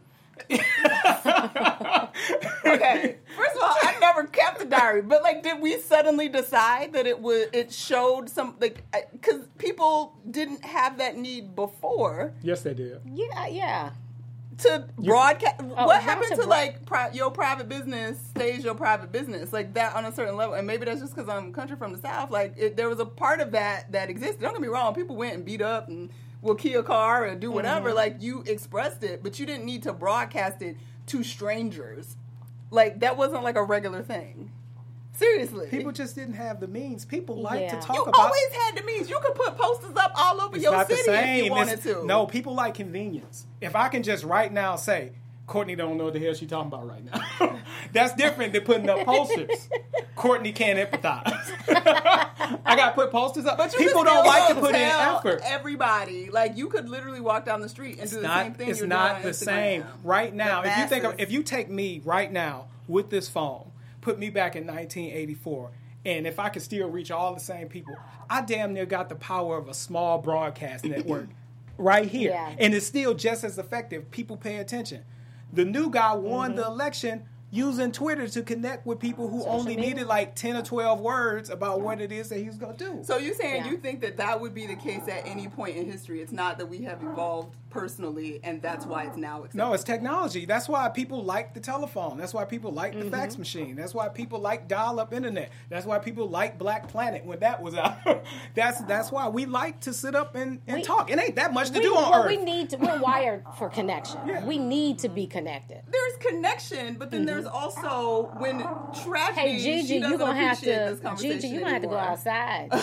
Okay, first of all, I never kept a diary, but like, did we suddenly decide that it showed some, like, because people didn't have that need before Yes, they did. Yeah. to broadcast? What not happened to to like your private business stays your private business, like that on a certain level? And maybe that's just because I'm country from the South. Like, there was a part of that existed. Don't get me wrong, people went and beat up and will key a car and do whatever. Like, you expressed it, but you didn't need to broadcast it to strangers. Like, that wasn't like a regular thing. Seriously. People just didn't have the means. People like to Yeah. talk You about. always had the means. You could put posters up all over It's your not the city if same. you wanted to. No, people like convenience. If I can just right now say, Courtney don't know what the hell she's talking about right now. That's different than putting up posters. Courtney can't empathize. I got to put posters up. But you people can don't still like to put in tell effort. Everybody, like, you could literally walk down the street and do the same thing. It's you're not doing on the same. Instagram. Right now, The masses. if you take me right now with this phone, put me back in 1984, and if I could still reach all the same people, I damn near got the power of a small broadcast network right here. Yeah. And it's still just as effective. People pay attention. The new guy won the election using Twitter to connect with people who only media. needed like 10 or 12 words about what it is that he was going to do. So you're saying Yeah. you think that would be the case at any point in history? It's not that we have evolved personally, and that's why it's now accepted. No, it's technology. That's why people like the telephone. That's why people like the Mm-hmm. fax machine. That's why people like dial-up internet. That's why people like Black Planet when that was out. That's why we like to sit up and talk. It ain't that much to do on Earth. We're wired for connection. Yeah. We need to be connected. There's connection, but then there's also when tragedy. Hey, Gigi, she doesn't you're gonna have appreciate this to. conversation Gigi, you're gonna have to go anymore. outside.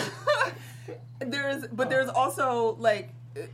There's also like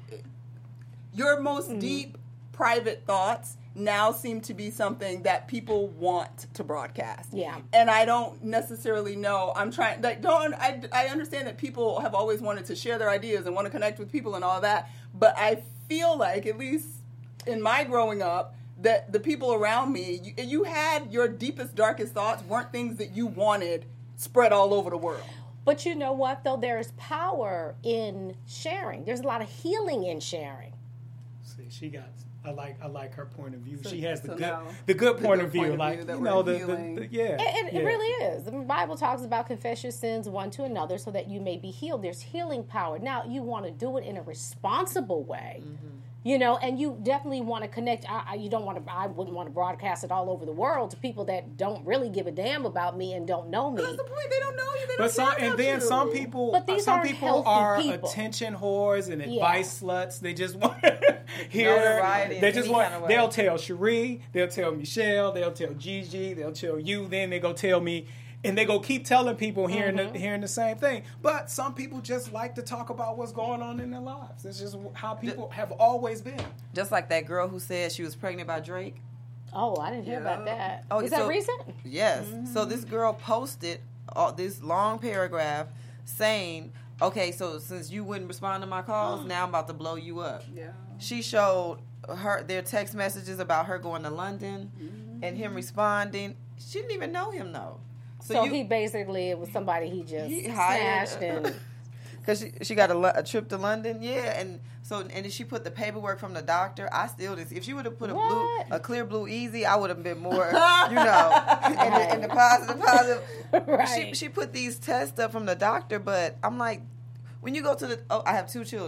your most deep private thoughts now seem to be something that people want to broadcast. Yeah. And I don't necessarily know. I'm trying, like, I understand that people have always wanted to share their ideas and want to connect with people and all that, but I feel like, at least in my growing up, that the people around me, you had your deepest, darkest thoughts weren't things that you wanted spread all over the world. But you know what, though? There's power in sharing. There's a lot of healing in sharing. See, she got. I like her point of view. She has the so good now, point good of view. point of Like, view that you know, we're the healing. yeah. It yeah. really is. The Bible talks about confess your sins one to another so that you may be healed. There's healing power. Now, you want to do it in a responsible way. You know, and you definitely want to connect. I wouldn't want to broadcast it all over the world to people that don't really give a damn about me and don't know me. That's the point. They don't know you. They But don't care about you. some people, But these some aren't people healthy are people. attention whores and advice sluts. They just want hear. Notoriety in They just any want. kind of way. They'll tell Cherie. They'll tell Michelle. They'll tell Gigi. They'll tell you. Then they go tell me. And they go keep telling people hearing the same thing. But some people just like to talk about what's going on in their lives. It's just how people have always been. Just like that girl who said she was pregnant by Drake. Oh, I didn't hear about that. Oh, Is that so- recent? Yes. So this girl posted this long paragraph saying, okay, so since you wouldn't respond to my calls, now I'm about to blow you up. Yeah. She showed their text messages about her going to London and him responding. She didn't even know him, though. So he basically, it was somebody he just He hired- smashed and... Because she got a trip to London, yeah, and then she put the paperwork from the doctor. I still didn't. If she would have put a clear blue easy, I would have been more, you know, in the positive. Right. She put these tests up from the doctor, but I'm like, when you go to I have 2 children.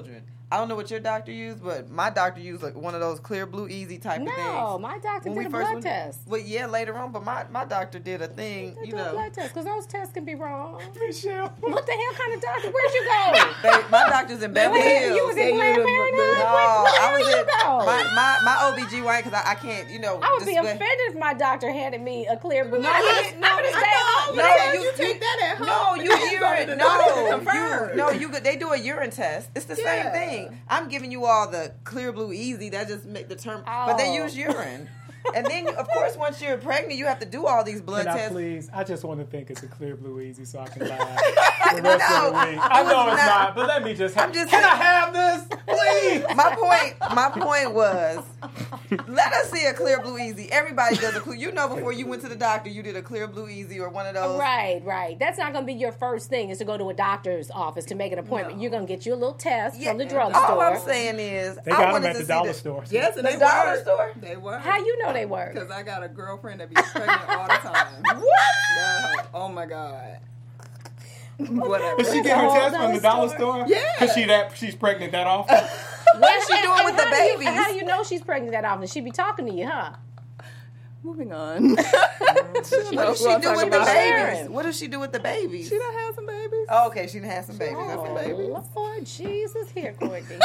I don't know what your doctor used, but my doctor used like one of those Clear Blue Easy type of things. No, my doctor did a blood test. Well, yeah, later on, but my doctor did a thing, They you do a know. blood test because those tests can be wrong. Michelle. What the hell kind of doctor? Where'd you go? My doctor's in Beverly Hills. You was in Planned Parenthood? No, Where I was did you in go? my OBGYN because I can't, you know. I would be display- offended if my doctor handed me a Clear Blue. No, I you- would just say, oh, No, yeah, you take that at home. No, you urine. No, They do a urine test. It's the same thing. I'm giving you all the Clear Blue Easy. That just make the term, but they Oh. use urine. And then, of course, once you're pregnant, you have to do all these blood Can I tests. please? I just want to think it's a Clear Blue Easy so I can laugh the rest of the week. I know it's not, but let me just have. I'm just Can I saying- have this, please? My point was, let us see a Clear Blue Easy. Everybody does a Clear. You know, before you went to the doctor, you did a Clear Blue Easy or one of those. Right. That's not going to be your first thing is to go to a doctor's office to make an appointment. You're going to get you a little test from the drugstore. All I'm saying is, They I got them wanted at to the see dollar store. Yes, and The they dollar work. store? They work. How you know they work? Because I got a girlfriend that be pregnant all the time. What? Oh my god. Whatever. Did she get her Oh, test from dollar the dollar store? store? Yeah. Because she's pregnant that often. What is she doing with the how do you- babies? How do you know she's pregnant that often? She be talking to you, huh? Moving on. What does she do with the about babies? it. What does she do with the babies? She done had some babies. Oh, okay, she done had some babies. Oh, Okay. Lord Jesus, here, Courtney.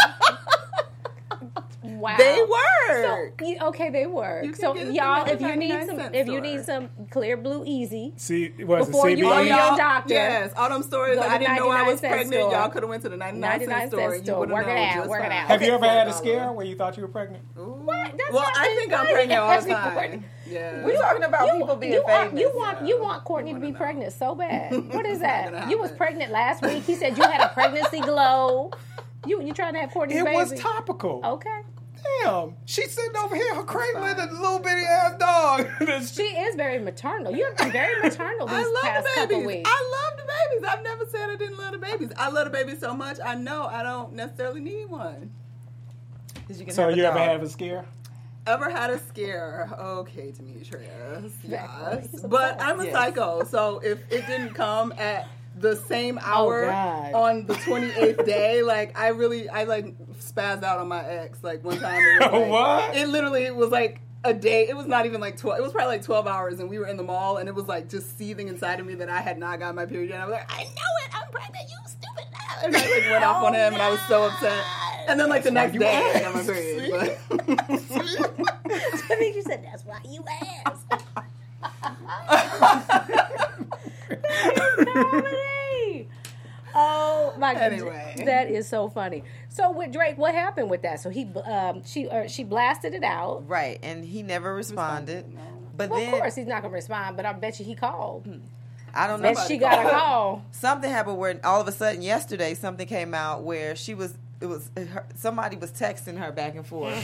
Wow. They So, work. okay, they work. You can So get it from y'all, the if you need 99 some, cent if you store. need some Clear Blue Easy, See, was Before it you go to CBE? your doctor. Yes, all them stories. Go to I didn't know I 99 was cent pregnant. store. Y'all could have went to the 99 cent store. and you would've Work it known out, just work it fine. out. Have you ever had a $4. scare where you thought you were pregnant? Ooh. What? That's Well, not I being think I'm pregnant. pregnant all That's the being time. pregnant. Yeah. We're talking about people being famous. You want Courtney to be pregnant so bad. What is that? gonna You was happen. pregnant last week. He said you had a pregnancy glow. You trying to have Courtney's It baby? was topical. Okay. Damn. She's sitting over here cradling a little bitty ass dog. She is very maternal. You have been very maternal I these love past the couple babies. weeks. I love the babies. I've never said I didn't love the babies. I love the babies so much. I know I don't necessarily need one. So you ever have a scare? Ever had a scare? Okay, Demetrius. Yes. Exactly. But I'm a Yes. psycho, so if it didn't come at the same hour God. on the 28th day, like I like spazzed out on my ex. Like one time, it was like, What? It literally was like a day. It was not even like 12. It was probably like 12 hours, and we were in the mall, and it was like just seething inside of me that I had not gotten my period yet. And I was like, I know it. I'm pregnant. You stupid. And I like went off on him, and I was so upset. And then like the next day, I got my period. But I think you said that's why you asked. Comedy. Oh my god! Anyway. That is so funny. So with Drake, what happened with that? So she blasted it out. Right, and he never responded. But Well, then of course he's not gonna respond, but I bet you he called. I don't know. Bet she got a call. Something happened where all of a sudden yesterday something came out where somebody was texting her back and forth,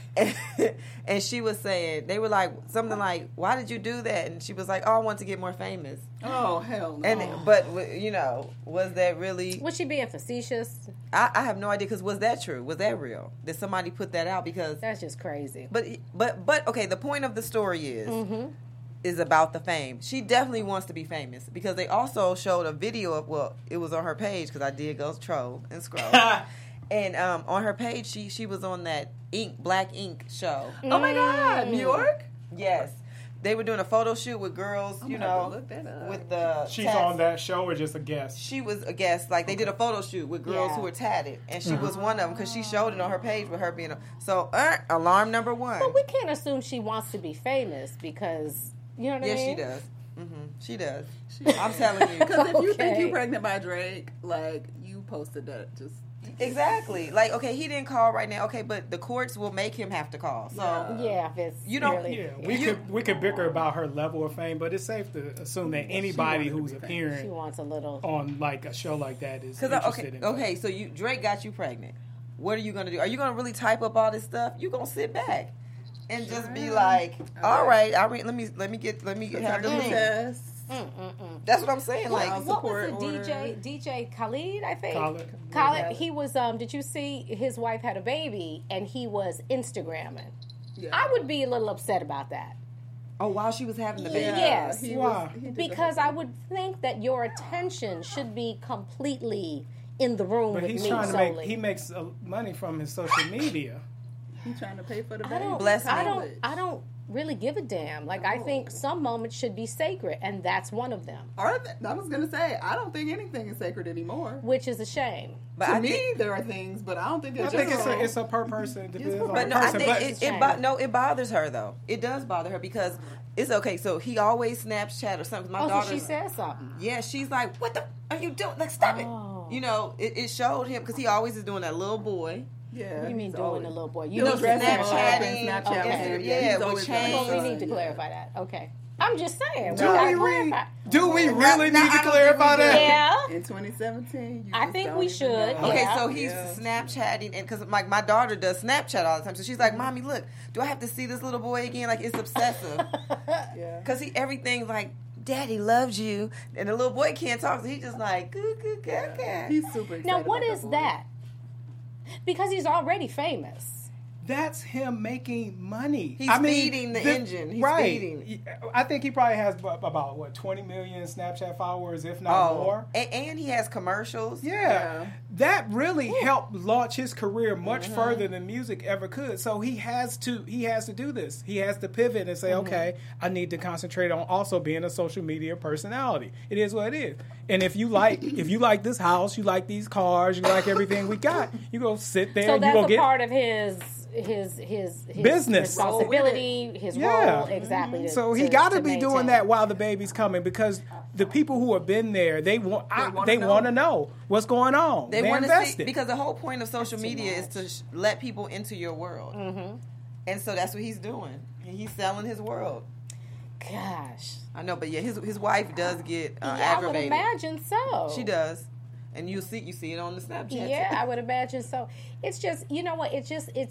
and she was saying they were like something like, "Why did you do that?" And she was like, "Oh, I want to get more famous." oh hell no. And but you know, was that really? Was she being facetious? I have no idea because was that true? Was that real? Did somebody put that out? Because That's just crazy. but okay. The point of the story is about the fame. She definitely wants to be famous because they also showed a video of it was on her page because I did go troll and scroll. And on her page, she was on that Black Ink show. Oh my God, New York? Yes, they were doing a photo shoot with girls. You gonna have to know, look that up. with the She's tats. on that show or just a guest? She was a guest. Like they did a photo shoot with girls Yeah. who were tatted, and she was one of them because she showed it on her page with her being alarm number one. But we can't assume she wants to be famous because you know what I Yes, mean. she does. She does. I'm telling you. Because if you think Okay. you're pregnant by Drake, like you posted that just Exactly. Like, okay, he didn't call right now. Okay, but the courts will make him have to call. So Yeah, if it's You don't- really, Yeah, we could bicker about her level of fame, but it's safe to assume that anybody who's she appearing wants a little. on like a show like that is Because interested okay, in. so Drake got you pregnant. What are you gonna do? Are you gonna really type up all this stuff? You gonna sit back and just be like, all right, let me have the link. test. That's what I'm saying. Like, Well, What was support it, order. DJ Khalid? I think Khalid. Khalid. He was. Did you see his wife had a baby and he was Instagramming? Yeah. I would be a little upset about that. oh, while she was having the baby. Yeah. Yes. he Why? was, he did Because I would think that your attention should be completely, in the room But with he's me trying to solely. he makes money from his social media. He's trying to pay for the I baby. don't, Bless I him. don't, I don't really give a damn. Like, I think some moments should be sacred, and that's one of them, I was gonna say, I don't think anything is sacred anymore. which is a shame. But To I me, think, there are things, but I don't think I it's think just it's a per person. It depends on but the no, I person. think But it bothers her though. It does bother her because it's okay. So he always Snapchat or something. My Oh, daughter, so she said something. yeah, she's like, "What the are you doing? Like, stop Oh. it!" You know, it showed him because he always is doing that little boy. Yeah. What do you mean he's doing always- a little boy? You You know, know, dressing up Snapchatting, and Snapchat okay. with- Yeah, he's with always chains. done well, we that. need to clarify that. Okay. I'm just saying. do gotta we clarify. really No, need I to don't clarify think we do. that? Yeah. In 2017, you I just think don't we even should. know. Okay, Yeah. so he's Snapchatting, and because my daughter does Snapchat all the time, so she's like, "Mommy, look, do I have to see this little boy again?" Like, it's obsessive Yeah. because everything's like, "Daddy loves you," and the little boy can't talk, so he's just like, "Goo, goo, goo, goo." He's super excited. Now, what about is boy. that? Because he's already famous. That's him making money. He's feeding the engine. He's right. feeding. I think he probably has about 20 million Snapchat followers, if not more. And he has commercials. Yeah. That really helped launch his career much further than music ever could. So he has to do this. He has to pivot and say, okay, I need to concentrate on also being a social media personality. It is what it is. And if you like this house, you like these cars, you like everything we got, you go sit there So and you that's go a get part of his Business. responsibility, his role, exactly. So he got to be doing that while the baby's coming because the people who have been there, they want to know what's going on. They They're want to see, invested. because the whole point of social media is to let people into your world. And so that's what he's doing. He's selling his world. Gosh. I know, but yeah, his wife does get Yeah, I would aggravated. imagine so. She does, and you see it on the Snapchat. Yeah, I would imagine so. It's just, you know what? It's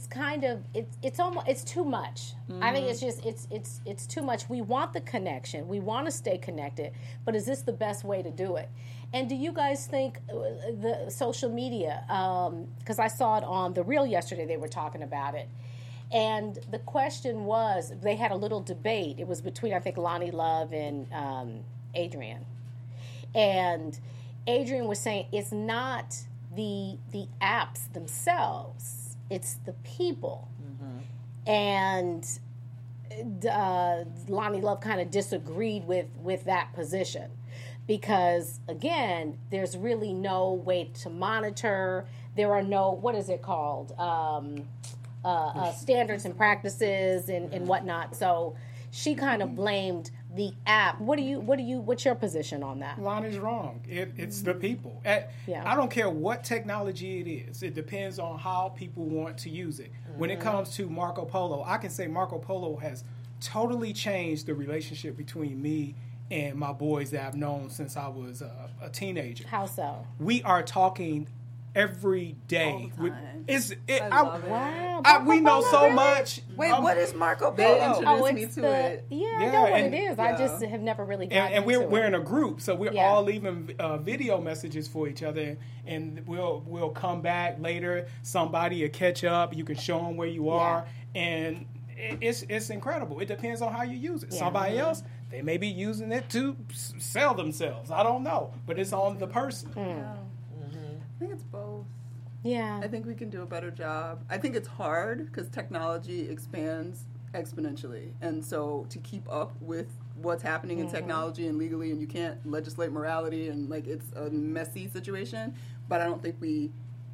too much. I think it's too much. We want the connection. We want to stay connected, but is this the best way to do it? And do you guys think the social media? Because I saw it on The Real yesterday. They were talking about it. And the question was, they had a little debate. It was between, I think, Lonnie Love and Adrian. And Adrian was saying it's not the apps themselves, it's the people. And Lonnie Love kind of disagreed with that position because, again, there's really no way to monitor. There are no, what is it called? Standards and practices and whatnot. So she kind of blamed the app. What's your position on that? Lonnie's wrong. It's the people. Yeah. I don't care what technology it is. It depends on how people want to use it. When it comes to Marco Polo, I can say Marco Polo has totally changed the relationship between me and my boys that I've known since I was a teenager. How so? We are talking every day. All the time. I love it. Wow. we know so much. Wait, what is Marco They Polo? introduced me it's to the, it. Yeah, I Yeah, know what and- it is. I just have never really gotten and into we're it. in a group, so we're Yeah. all leaving video messages for each other, and we'll come back later. Somebody will catch up. You can show them where you are, and it's incredible. It depends on how you use it. Yeah. Somebody else, they may be using it to sell themselves. I don't know, but it's on the person. I think it's both. Yeah. I think we can do a better job. I think it's hard because technology expands exponentially. And so to keep up with what's happening in technology and legally, and you can't legislate morality, and like it's a messy situation. But I think we,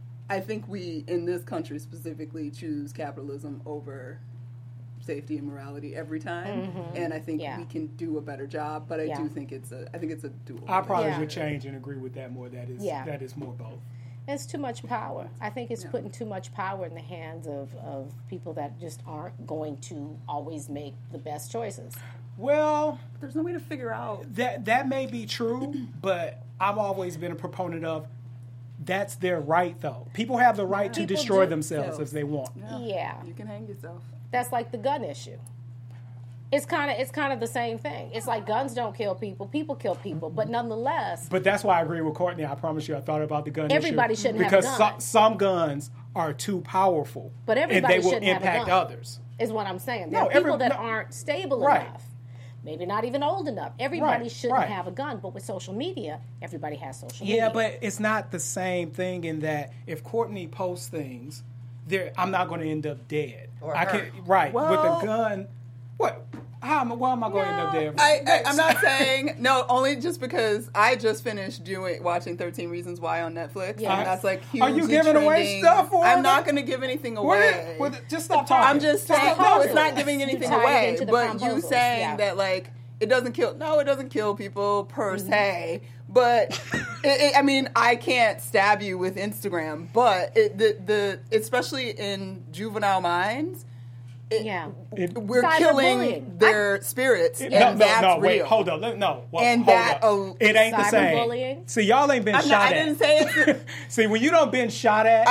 in this country specifically, choose capitalism over safety and morality every time. And I think we can do a better job. But I do think it's a dual. I probably Yeah. would change and agree with that more. That is more both. It's too much power. I think it's putting too much power in the hands of people that just aren't going to always make the best choices. Well, There's no way to figure out. that may be true, but I've always been a proponent of that's their right, though. People have the right to People destroy do. themselves if they want. Yeah. You can hang yourself. That's like the gun issue. It's kind of the same thing. It's like guns don't kill people, people kill people, but nonetheless, But that's why I agree with Courtney. I promise you, I thought about the gun Everybody issue. shouldn't have because a gun. some guns are too powerful, But everybody and they will shouldn't have a impact gun. others. is what I'm saying. There No, are people that aren't stable Right. enough. maybe not even old enough. Everybody Right, shouldn't right. have a gun, but with social media, everybody has social media. Yeah, but it's not the same thing in that if Courtney posts things, I'm not going to end up dead. Or I hurt. can with Well- a gun. What? Why am I going to end up dead? I'm not saying no, only just because I just finished watching 13 Reasons Why on Netflix, Yeah. and that's like Are hugely you giving away trending. stuff or I'm not anything? going to give anything away. Just stop talking. I'm just saying, no, it's not giving anything tie it away. into the But you proposals, saying yeah. that like it doesn't kill. No, it doesn't kill people per Mm-hmm. se. But I mean, I can't stab you with Instagram. But especially in juvenile minds. Yeah. We're Cyberbullying. killing their spirits, and that's no, wait, real. hold on. No, well, And hold that- up. It ain't the same. Cyberbullying? See, y'all ain't been I'm shot not, I at. didn't say it's. See, when you don't been shot at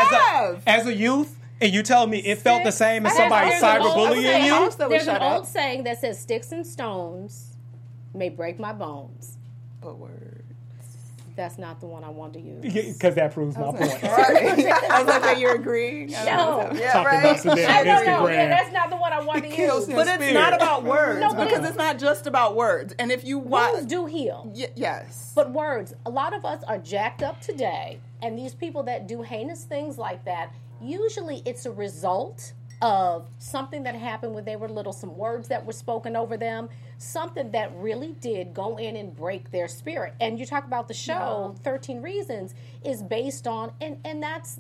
I have. as a youth, and you tell me it felt the same as There's somebody an old cyberbullying saying- you. Also was There's an shut old up. saying that says, "Sticks and stones may break my bones." But word. That's not the one I want to use. Because that proves my point. Right. I was like, "Wait, you're agreeing?" I don't No. know. Yeah, Talking right. about today on No, Instagram. yeah, that's not the one I want to kills use. him. But it's Spirit. not about words No, but because it's not just about words. And if you watch, Words do heal. yes, But words, a lot of us are jacked up today, and these people that do heinous things like that, usually it's a result of something that happened when they were little, some words that were spoken over them, something that really did go in and break their spirit. And you talk about the show, 13 Reasons, is based on, and that's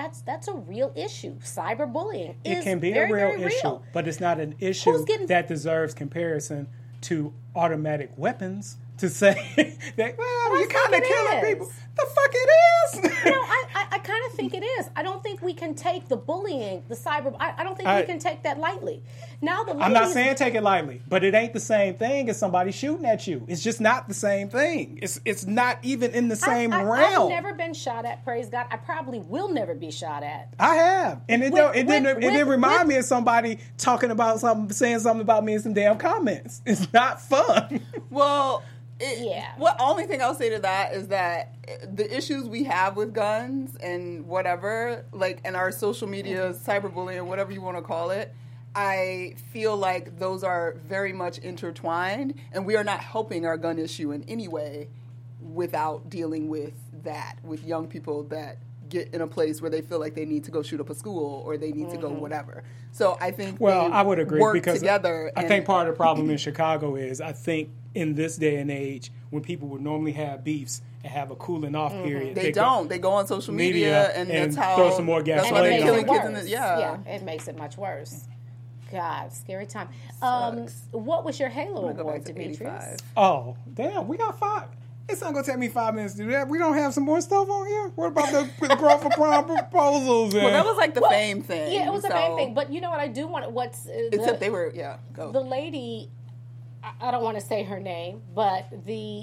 a real issue. Cyberbullying It is can be very, a real very issue, real. but it's not an issue Who's getting- that deserves comparison to automatic weapons to say that, well, you're think kind of it killing is. people. The fuck it is. No, I kind of think it is. I don't think we can take the bullying, the cyber. I don't think we can take that lightly. Now the I'm not ladies- saying take it lightly, but it ain't the same thing as somebody shooting at you. It's just not the same thing. It's not even in the same I've realm. never been shot at. Praise God. I probably will never be shot at. I have, and it didn't remind me of somebody talking about something, saying something about me in some damn comments. It's not fun. well, Yeah. Well, only thing I'll say to that is that the issues we have with guns and whatever, like, and our social media, cyberbullying, whatever you want to call it, I feel like those are very much intertwined, and we are not helping our gun issue in any way without dealing with that, with young people that get in a place where they feel like they need to go shoot up a school or they need to go whatever. So I think Well, they I would agree work because together. I think part of the problem in Chicago is I think in this day and age when people would normally have beefs and have a cooling off period, they don't. They go on social media, and that's how throw some more That's And why it they're makes killing it kids in worse. the yeah. It makes it much worse. God, scary time. Sucks. What was your Halo I'm gonna go award, back to Demetrius? 85. Oh, damn, we got 5. It's not going to take me 5 minutes to do that. We don't have some more stuff on here? What about the girl for prom proposals? Well, that was like the fame thing. Yeah, it was a so- main thing. But you know what I do want? Except they were go. the lady. I don't want to say her name, but the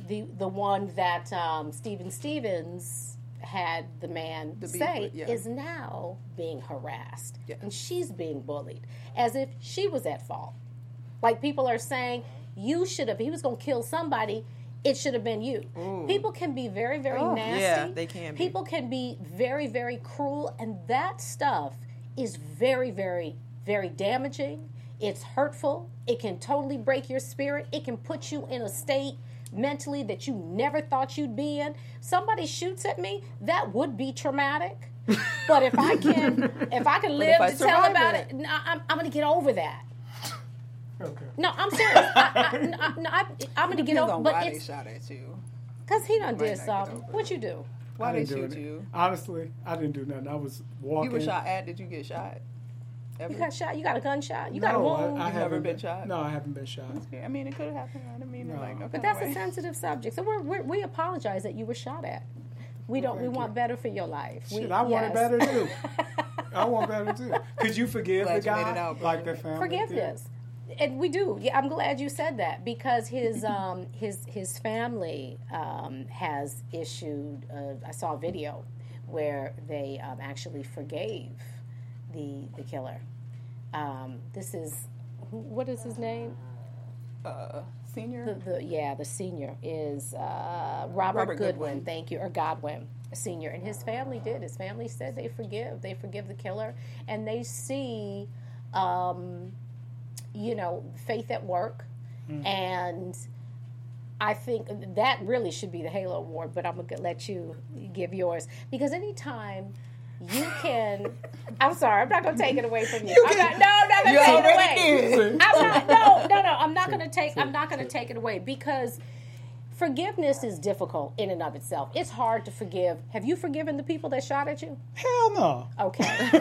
one that Steven Stevens had the man The beef say with, yeah. is now being harassed, Yeah. and she's being bullied as if she was at fault. Like people are saying, you should have. He was going to kill somebody. It should have been you. People can be very, very nasty. Yeah, they can be. People can be very, very cruel, and that stuff is very, very, very damaging. It's hurtful. It can totally break your spirit. It can put you in a state mentally that you never thought you'd be in. Somebody shoots at me, that would be traumatic. But if I can live if I to tell survive about it? it, no, I'm going to get over that. Okay. No, I'm serious. I'm going to get Depends over. on But why they it's shot at you. because he done Might did not get something. over What you do? Why I they didn't do shoot it. you? Honestly, I didn't do nothing. I was walking. You were shot at. Did you get shot? Ever? You got shot. You got a gunshot. You got a No, wound. I You've never haven't been shot? No, I haven't been shot. I mean, it could have happened. I didn't mean No. like. But that's a sensitive subject. So we apologize that you were shot at. We don't. We want better for your life. Shit, I want it better too. I want better too. Could you forgive Glad the you made guy it out, like brother. the family? Forgiveness. And we do. Yeah, I'm glad you said that because his family has issued. I saw a video where they actually forgave the killer. This is what is his name? Senior. The senior is Robert Goodwin. Goodwin. Thank you, or Godwin Senior, and his family did. His family said they forgive the killer, and they see, faith at work. And I think that really should be the Halo Award, but I'm going to let you give yours. Because anytime you can... I'm sorry, I'm not going to take it away from you. I'm not going to take it away. I'm not going to take it away because forgiveness is difficult in and of itself. It's hard to forgive. Have you forgiven the people that shot at you? Hell no. Okay.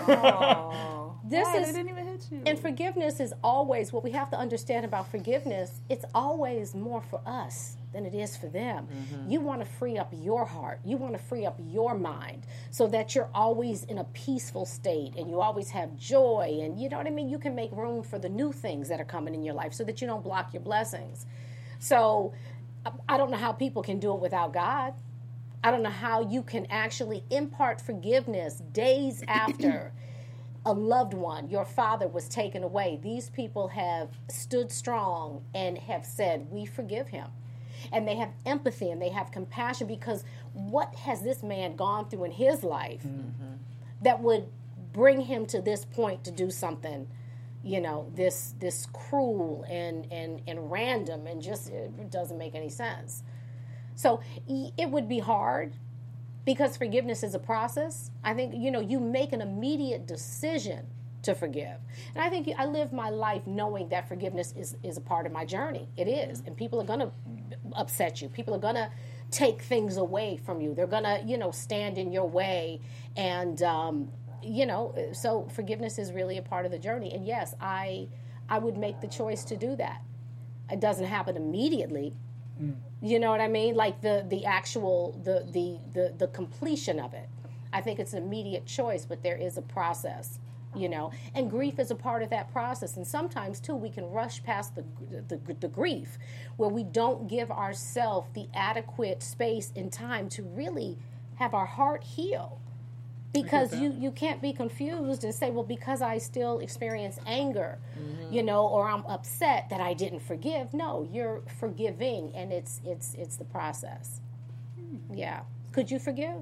They didn't even hit you. And forgiveness is always, what we have to understand about forgiveness, it's always more for us than it is for them. You want to free up your heart. You want to free up your mind so that you're always in a peaceful state and you always have joy. And you know what I mean? You can make room for the new things that are coming in your life so that you don't block your blessings. So I don't know how people can do it without God. I don't know how you can actually impart forgiveness days after a loved one, your father, was taken away. These people have stood strong and have said, we forgive him. And they have empathy and they have compassion because what has this man gone through in his life that would bring him to this point to do something, you know, this cruel and random and just it doesn't make any sense. So it would be hard because forgiveness is a process. I think, you know, you make an immediate decision to forgive. And I think I live my life knowing that forgiveness is a part of my journey. It is. And people are going to upset you. People are going to take things away from you. They're going to, you know, stand in your way. And, you know, so forgiveness is really a part of the journey. And yes, I would make the choice to do that. It doesn't happen immediately. You know what I mean? Like the actual, the completion of it. I think it's an immediate choice, but there is a process, you know. And grief is a part of that process. And sometimes, too, we can rush past the grief where we don't give ourselves the adequate space and time to really have our heart heal. Because you can't be confused and say, well, because I still experience anger, you know, or I'm upset that I didn't forgive. No, you're forgiving, and it's the process. Yeah. Could you forgive?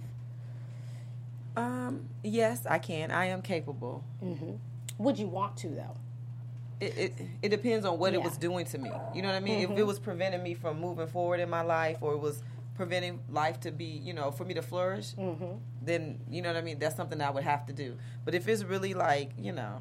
Yes, I can. I am capable. Would you want to, though? It depends on what it was doing to me. You know what I mean? If it was preventing me from moving forward in my life, or it was preventing life to be, you know, for me to flourish, then, you know what I mean, that's something I would have to do. But if it's really like, you know.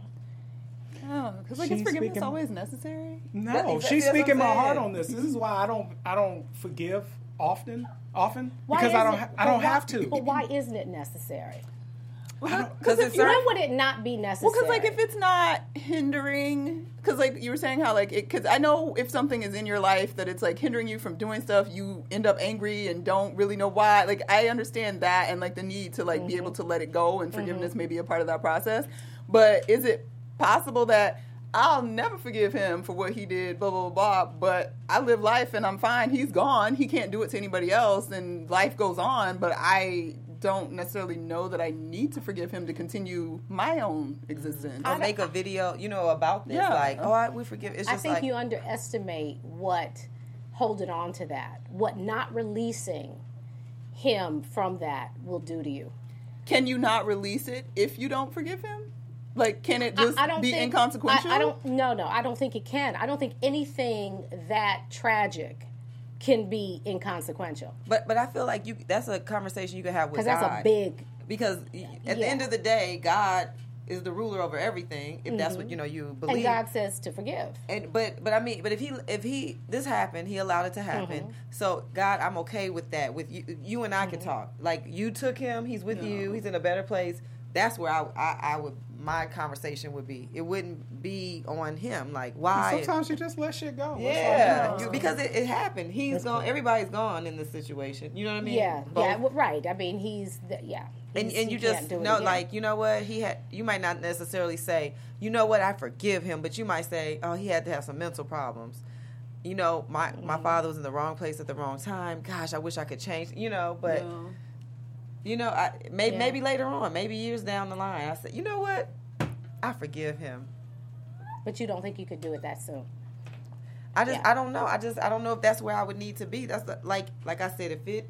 Oh, because like, is forgiveness always necessary? No, she's speaking my heart on this. This is why I don't forgive often because I don't have to. But why isn't it necessary? Because why would it not be necessary? Well, because like if it's not hindering, because like you were saying how like because I know if something is in your life that it's like hindering you from doing stuff, you end up angry and don't really know why. Like I understand that and like the need to like be able to let it go, and forgiveness may be a part of that process. But is it possible that I'll never forgive him for what he did, blah, blah, blah, but I live life and I'm fine. He's gone. He can't do it to anybody else, and life goes on, but I don't necessarily know that I need to forgive him to continue my own existence. Or make a video, you know, about this. Like, we forgive. It's just I think you underestimate what holding on to that, what not releasing him from that will do to you. Can you not release it if you don't forgive him? Like, can it just be inconsequential? I don't think it can. I don't think anything that tragic can be inconsequential. But I feel like that's a conversation you can have with God. Because that's a big... Because at the end of the day, God is the ruler over everything, if that's what, you know, you believe. And God says to forgive. And but if he this happened, he allowed it to happen. So God, I'm okay with that. With you and I can talk. Like, you took him, he's with you, he's in a better place. That's where I would, my conversation would be. It wouldn't be on him. Like, why? Sometimes you just let shit go. Yeah, because it happened. He's gone. Everybody's gone in this situation. You know what I mean? Yeah, right. I mean, and you just know, like, you know what? You might not necessarily say, you know what, I forgive him, but you might say, oh, he had to have some mental problems. You know, my father was in the wrong place at the wrong time. Gosh, I wish I could change. You know, but. Yeah. You know, maybe later on, maybe years down the line, I said, you know what? I forgive him. But you don't think you could do it that soon? I don't know. I don't know if that's where I would need to be. That's like I said, if it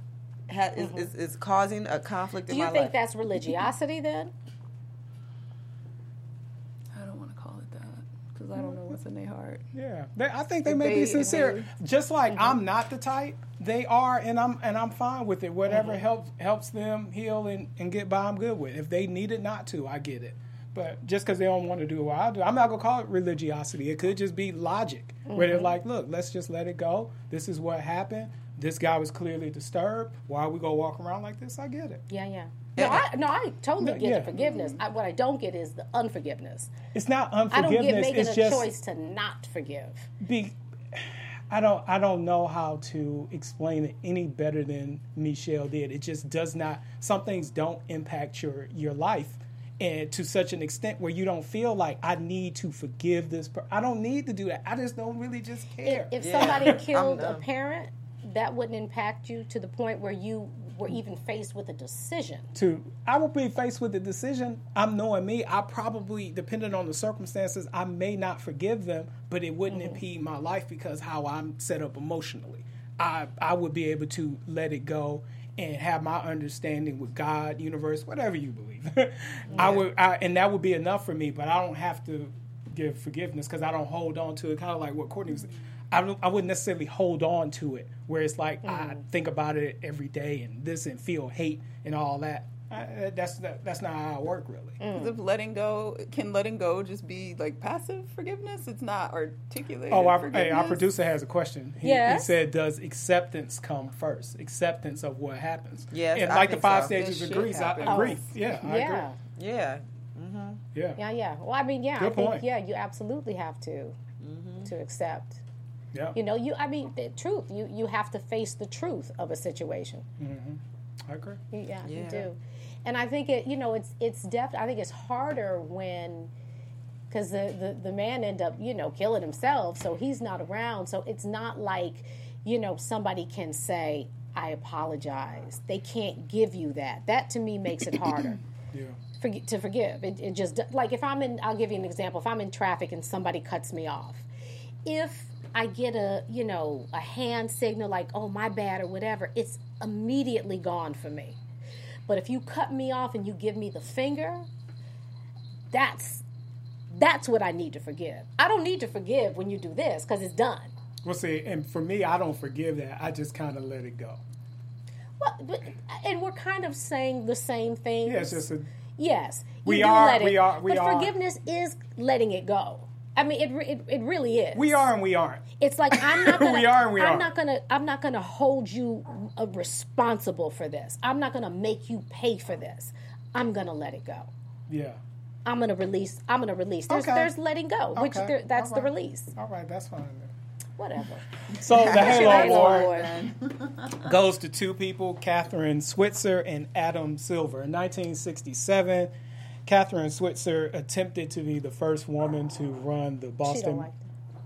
is causing a conflict in my life. Do you think that's religiosity then? I don't want to call it that. because I don't know what's in their heart. Yeah, I think they If may they- be if sincere. they- Just like I'm not the type, they are, and I'm fine with it. Whatever helps them heal and get by, I'm good with. If they need it not to, I get it. But just because they don't want to do what I do, I'm not gonna call it religiosity. It could just be logic, where they're like, look, let's just let it go. This is what happened. This guy was clearly disturbed. Why we go walk around like this? I get it. Yeah. No, I totally get Yeah. the forgiveness. What I don't get is the unforgiveness. It's not I don't unforgiveness. get making it's a just choice to not forgive. I don't know how to explain it any better than Michelle did. It just does not. Some things don't impact your life, and to such an extent where you don't feel like I need to forgive this. I don't need to do that. I just don't really just care. If somebody killed I'm a parent, that wouldn't impact you to the point where you were even faced with a decision. I will be faced with the decision. I'm knowing me. I probably, depending on the circumstances, I may not forgive them, but it wouldn't impede my life because how I'm set up emotionally. I would be able to let it go and have my understanding with God, universe, whatever you believe. And that would be enough for me. But I don't have to give forgiveness because I don't hold on to it. Kind of like what Courtney was saying. I wouldn't necessarily hold on to it where it's like I think about it every day and this and feel hate and all that. That's not how I work really. 'Cause if letting go just be like passive forgiveness? It's not articulated. Our forgiveness? producer has a question. He Yes? said, "Does acceptance come first? Acceptance of what happens?" Yes, and I like the think 5 so. stages It should agrees. I happen. agree. Yeah, I Yeah. Yeah. agree. Yeah. Yeah. Well, I mean, yeah, Good I think, point. you absolutely have to accept. Yeah. The truth. You have to face the truth of a situation. I agree. You Yeah. do. And I think I think it's harder when, because the man end up, killing himself, so he's not around. So it's not like, somebody can say, I apologize. They can't give you that. That to me makes it harder. Yeah. To forgive. It just, like if I'll give you an example. If I'm in traffic and somebody cuts me off, if I get a hand signal like, oh, my bad or whatever, it's immediately gone for me. But if you cut me off and you give me the finger, that's what I need to forgive. I don't need to forgive when you do this because it's done. Well, see, and for me, I don't forgive that. I just kind of let it go. Well, and we're kind of saying the same thing. Yeah, it's just Yes. We are. But forgiveness is letting it go. I mean, it really is. We are and we aren't. It's like I'm not gonna. We are and we I'm aren't. not gonna hold you responsible for this. I'm not gonna make you pay for this. I'm gonna let it go. Yeah. I'm gonna release. Okay. There's letting go, which Okay. that's All the right. release. All right, that's fine. Whatever. So the Halo Halo Award goes to two people, Catherine Switzer and Adam Silver. In 1967, Catherine Switzer attempted to be the first woman to run the She don't Boston like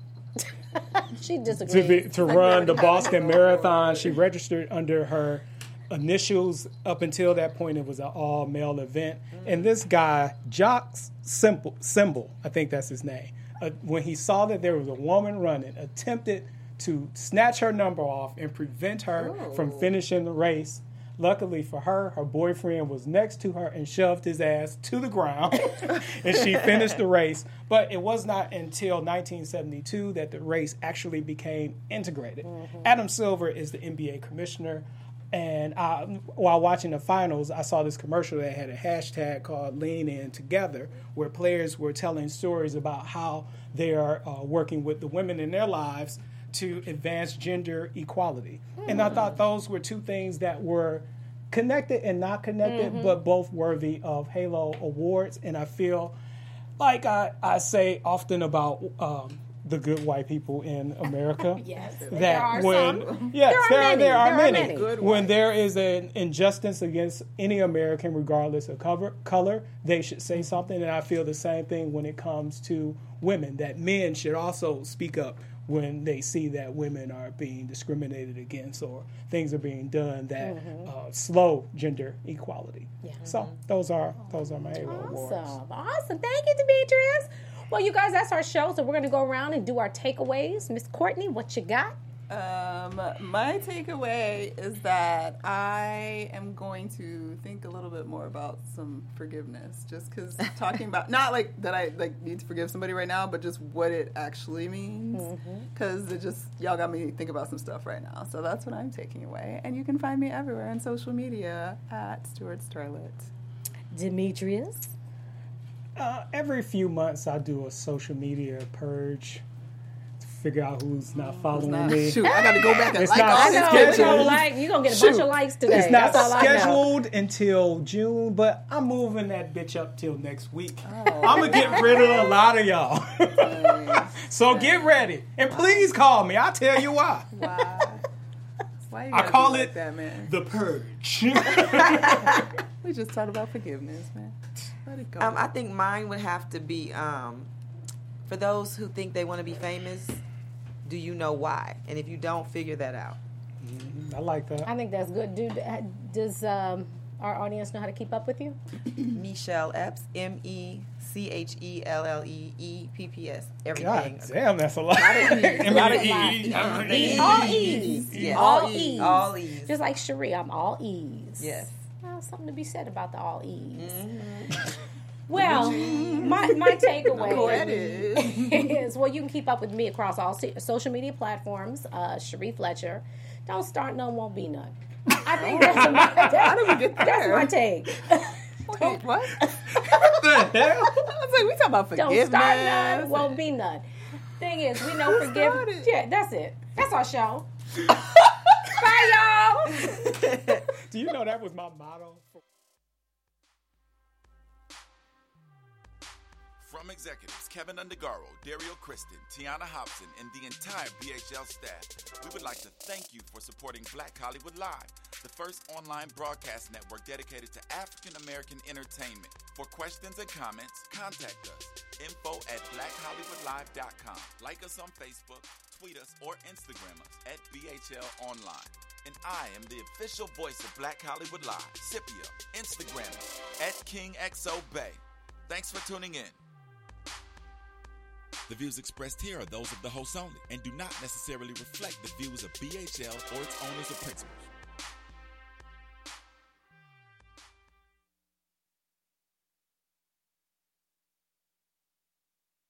that. She disagrees. to run the Boston Marathon. She registered under her initials. Up until that point, it was an all-male event. And this guy, Jocks Symbol, I think that's his name, when he saw that there was a woman running, attempted to snatch her number off and prevent her from finishing the race. Luckily for her, her boyfriend was next to her and shoved his ass to the ground, and she finished the race. But it was not until 1972 that the race actually became integrated. Adam Silver is the NBA commissioner, and while watching the finals, I saw this commercial that had a hashtag called Lean In Together, where players were telling stories about how they are working with the women in their lives to advance gender equality. And I thought those were two things that were connected and not connected, but both worthy of Halo Awards. And I feel like I say often about the good white people in America. Yes, that there are when some. yes, there are many. many. Good When whites. there is an injustice against any American, regardless of color, they should say something. And I feel the same thing when it comes to women, that men should also speak up when they see that women are being discriminated against or things are being done that slow gender equality. Yeah. So those are my Halo awards. Awesome. Thank you, Demetrius. Well, you guys, that's our show. So we're going to go around and do our takeaways. Miss Courtney, what you got? My takeaway is that I am going to think a little bit more about some forgiveness, just because talking about, not like that I like need to forgive somebody right now, but just what it actually means, because it just, y'all got me think about some stuff right now. So that's what I'm taking away. And you can find me everywhere on social media at Stuart Starlet. Demetrius? Every few months, I do a social media purge to figure out who's not following me. Shoot, I got to go back and It's like not all I his know, scheduled. you're pictures. going to get a bunch of likes today. It's not That's all I know. scheduled until June, but I'm moving that bitch up till next week. I'm going to get rid of a lot of y'all. So get ready. And please call me. I'll tell you why. Why you I gotta call be it like that, man? the purge. We just talked about forgiveness, man. Let it go. I think mine would have to be for those who think they want to be famous. Do you know why? And if you don't, figure that out. I like that. I think that's good. Does our audience know how to keep up with you? Michelle Epps, MECHELLEEPPS. Everything. God damn, that's a lot. A lot of E. All E's. Yes. All E's. All E's. Just like Cherie, I'm all E's. Yes. Well, something to be said about the all E's. Well, my takeaway is, well, you can keep up with me across all social media platforms. Cherie Fletcher. Don't start none, won't be none. I think that's How did we get that's there? my take. Wait, what? What the hell? I was like, we talking about Don't forgiveness. start none, won't be none. Thing is, we know forgiveness. Yeah, that's it. That's our show. Bye, y'all. Do you know that was my motto? From executives Kevin Undergaro, Dario Kristen, Tiana Hobson, and the entire BHL staff, we would like to thank you for supporting Black Hollywood Live, the first online broadcast network dedicated to African American entertainment. For questions and comments, contact us. info@blackhollywoodlive.com. Like us on Facebook, tweet us, or Instagram us at BHL Online. And I am the official voice of Black Hollywood Live, Scipio. Instagram us at KingXOBay. Thanks for tuning in. The views expressed here are those of the hosts only and do not necessarily reflect the views of BHL or its owners or principals.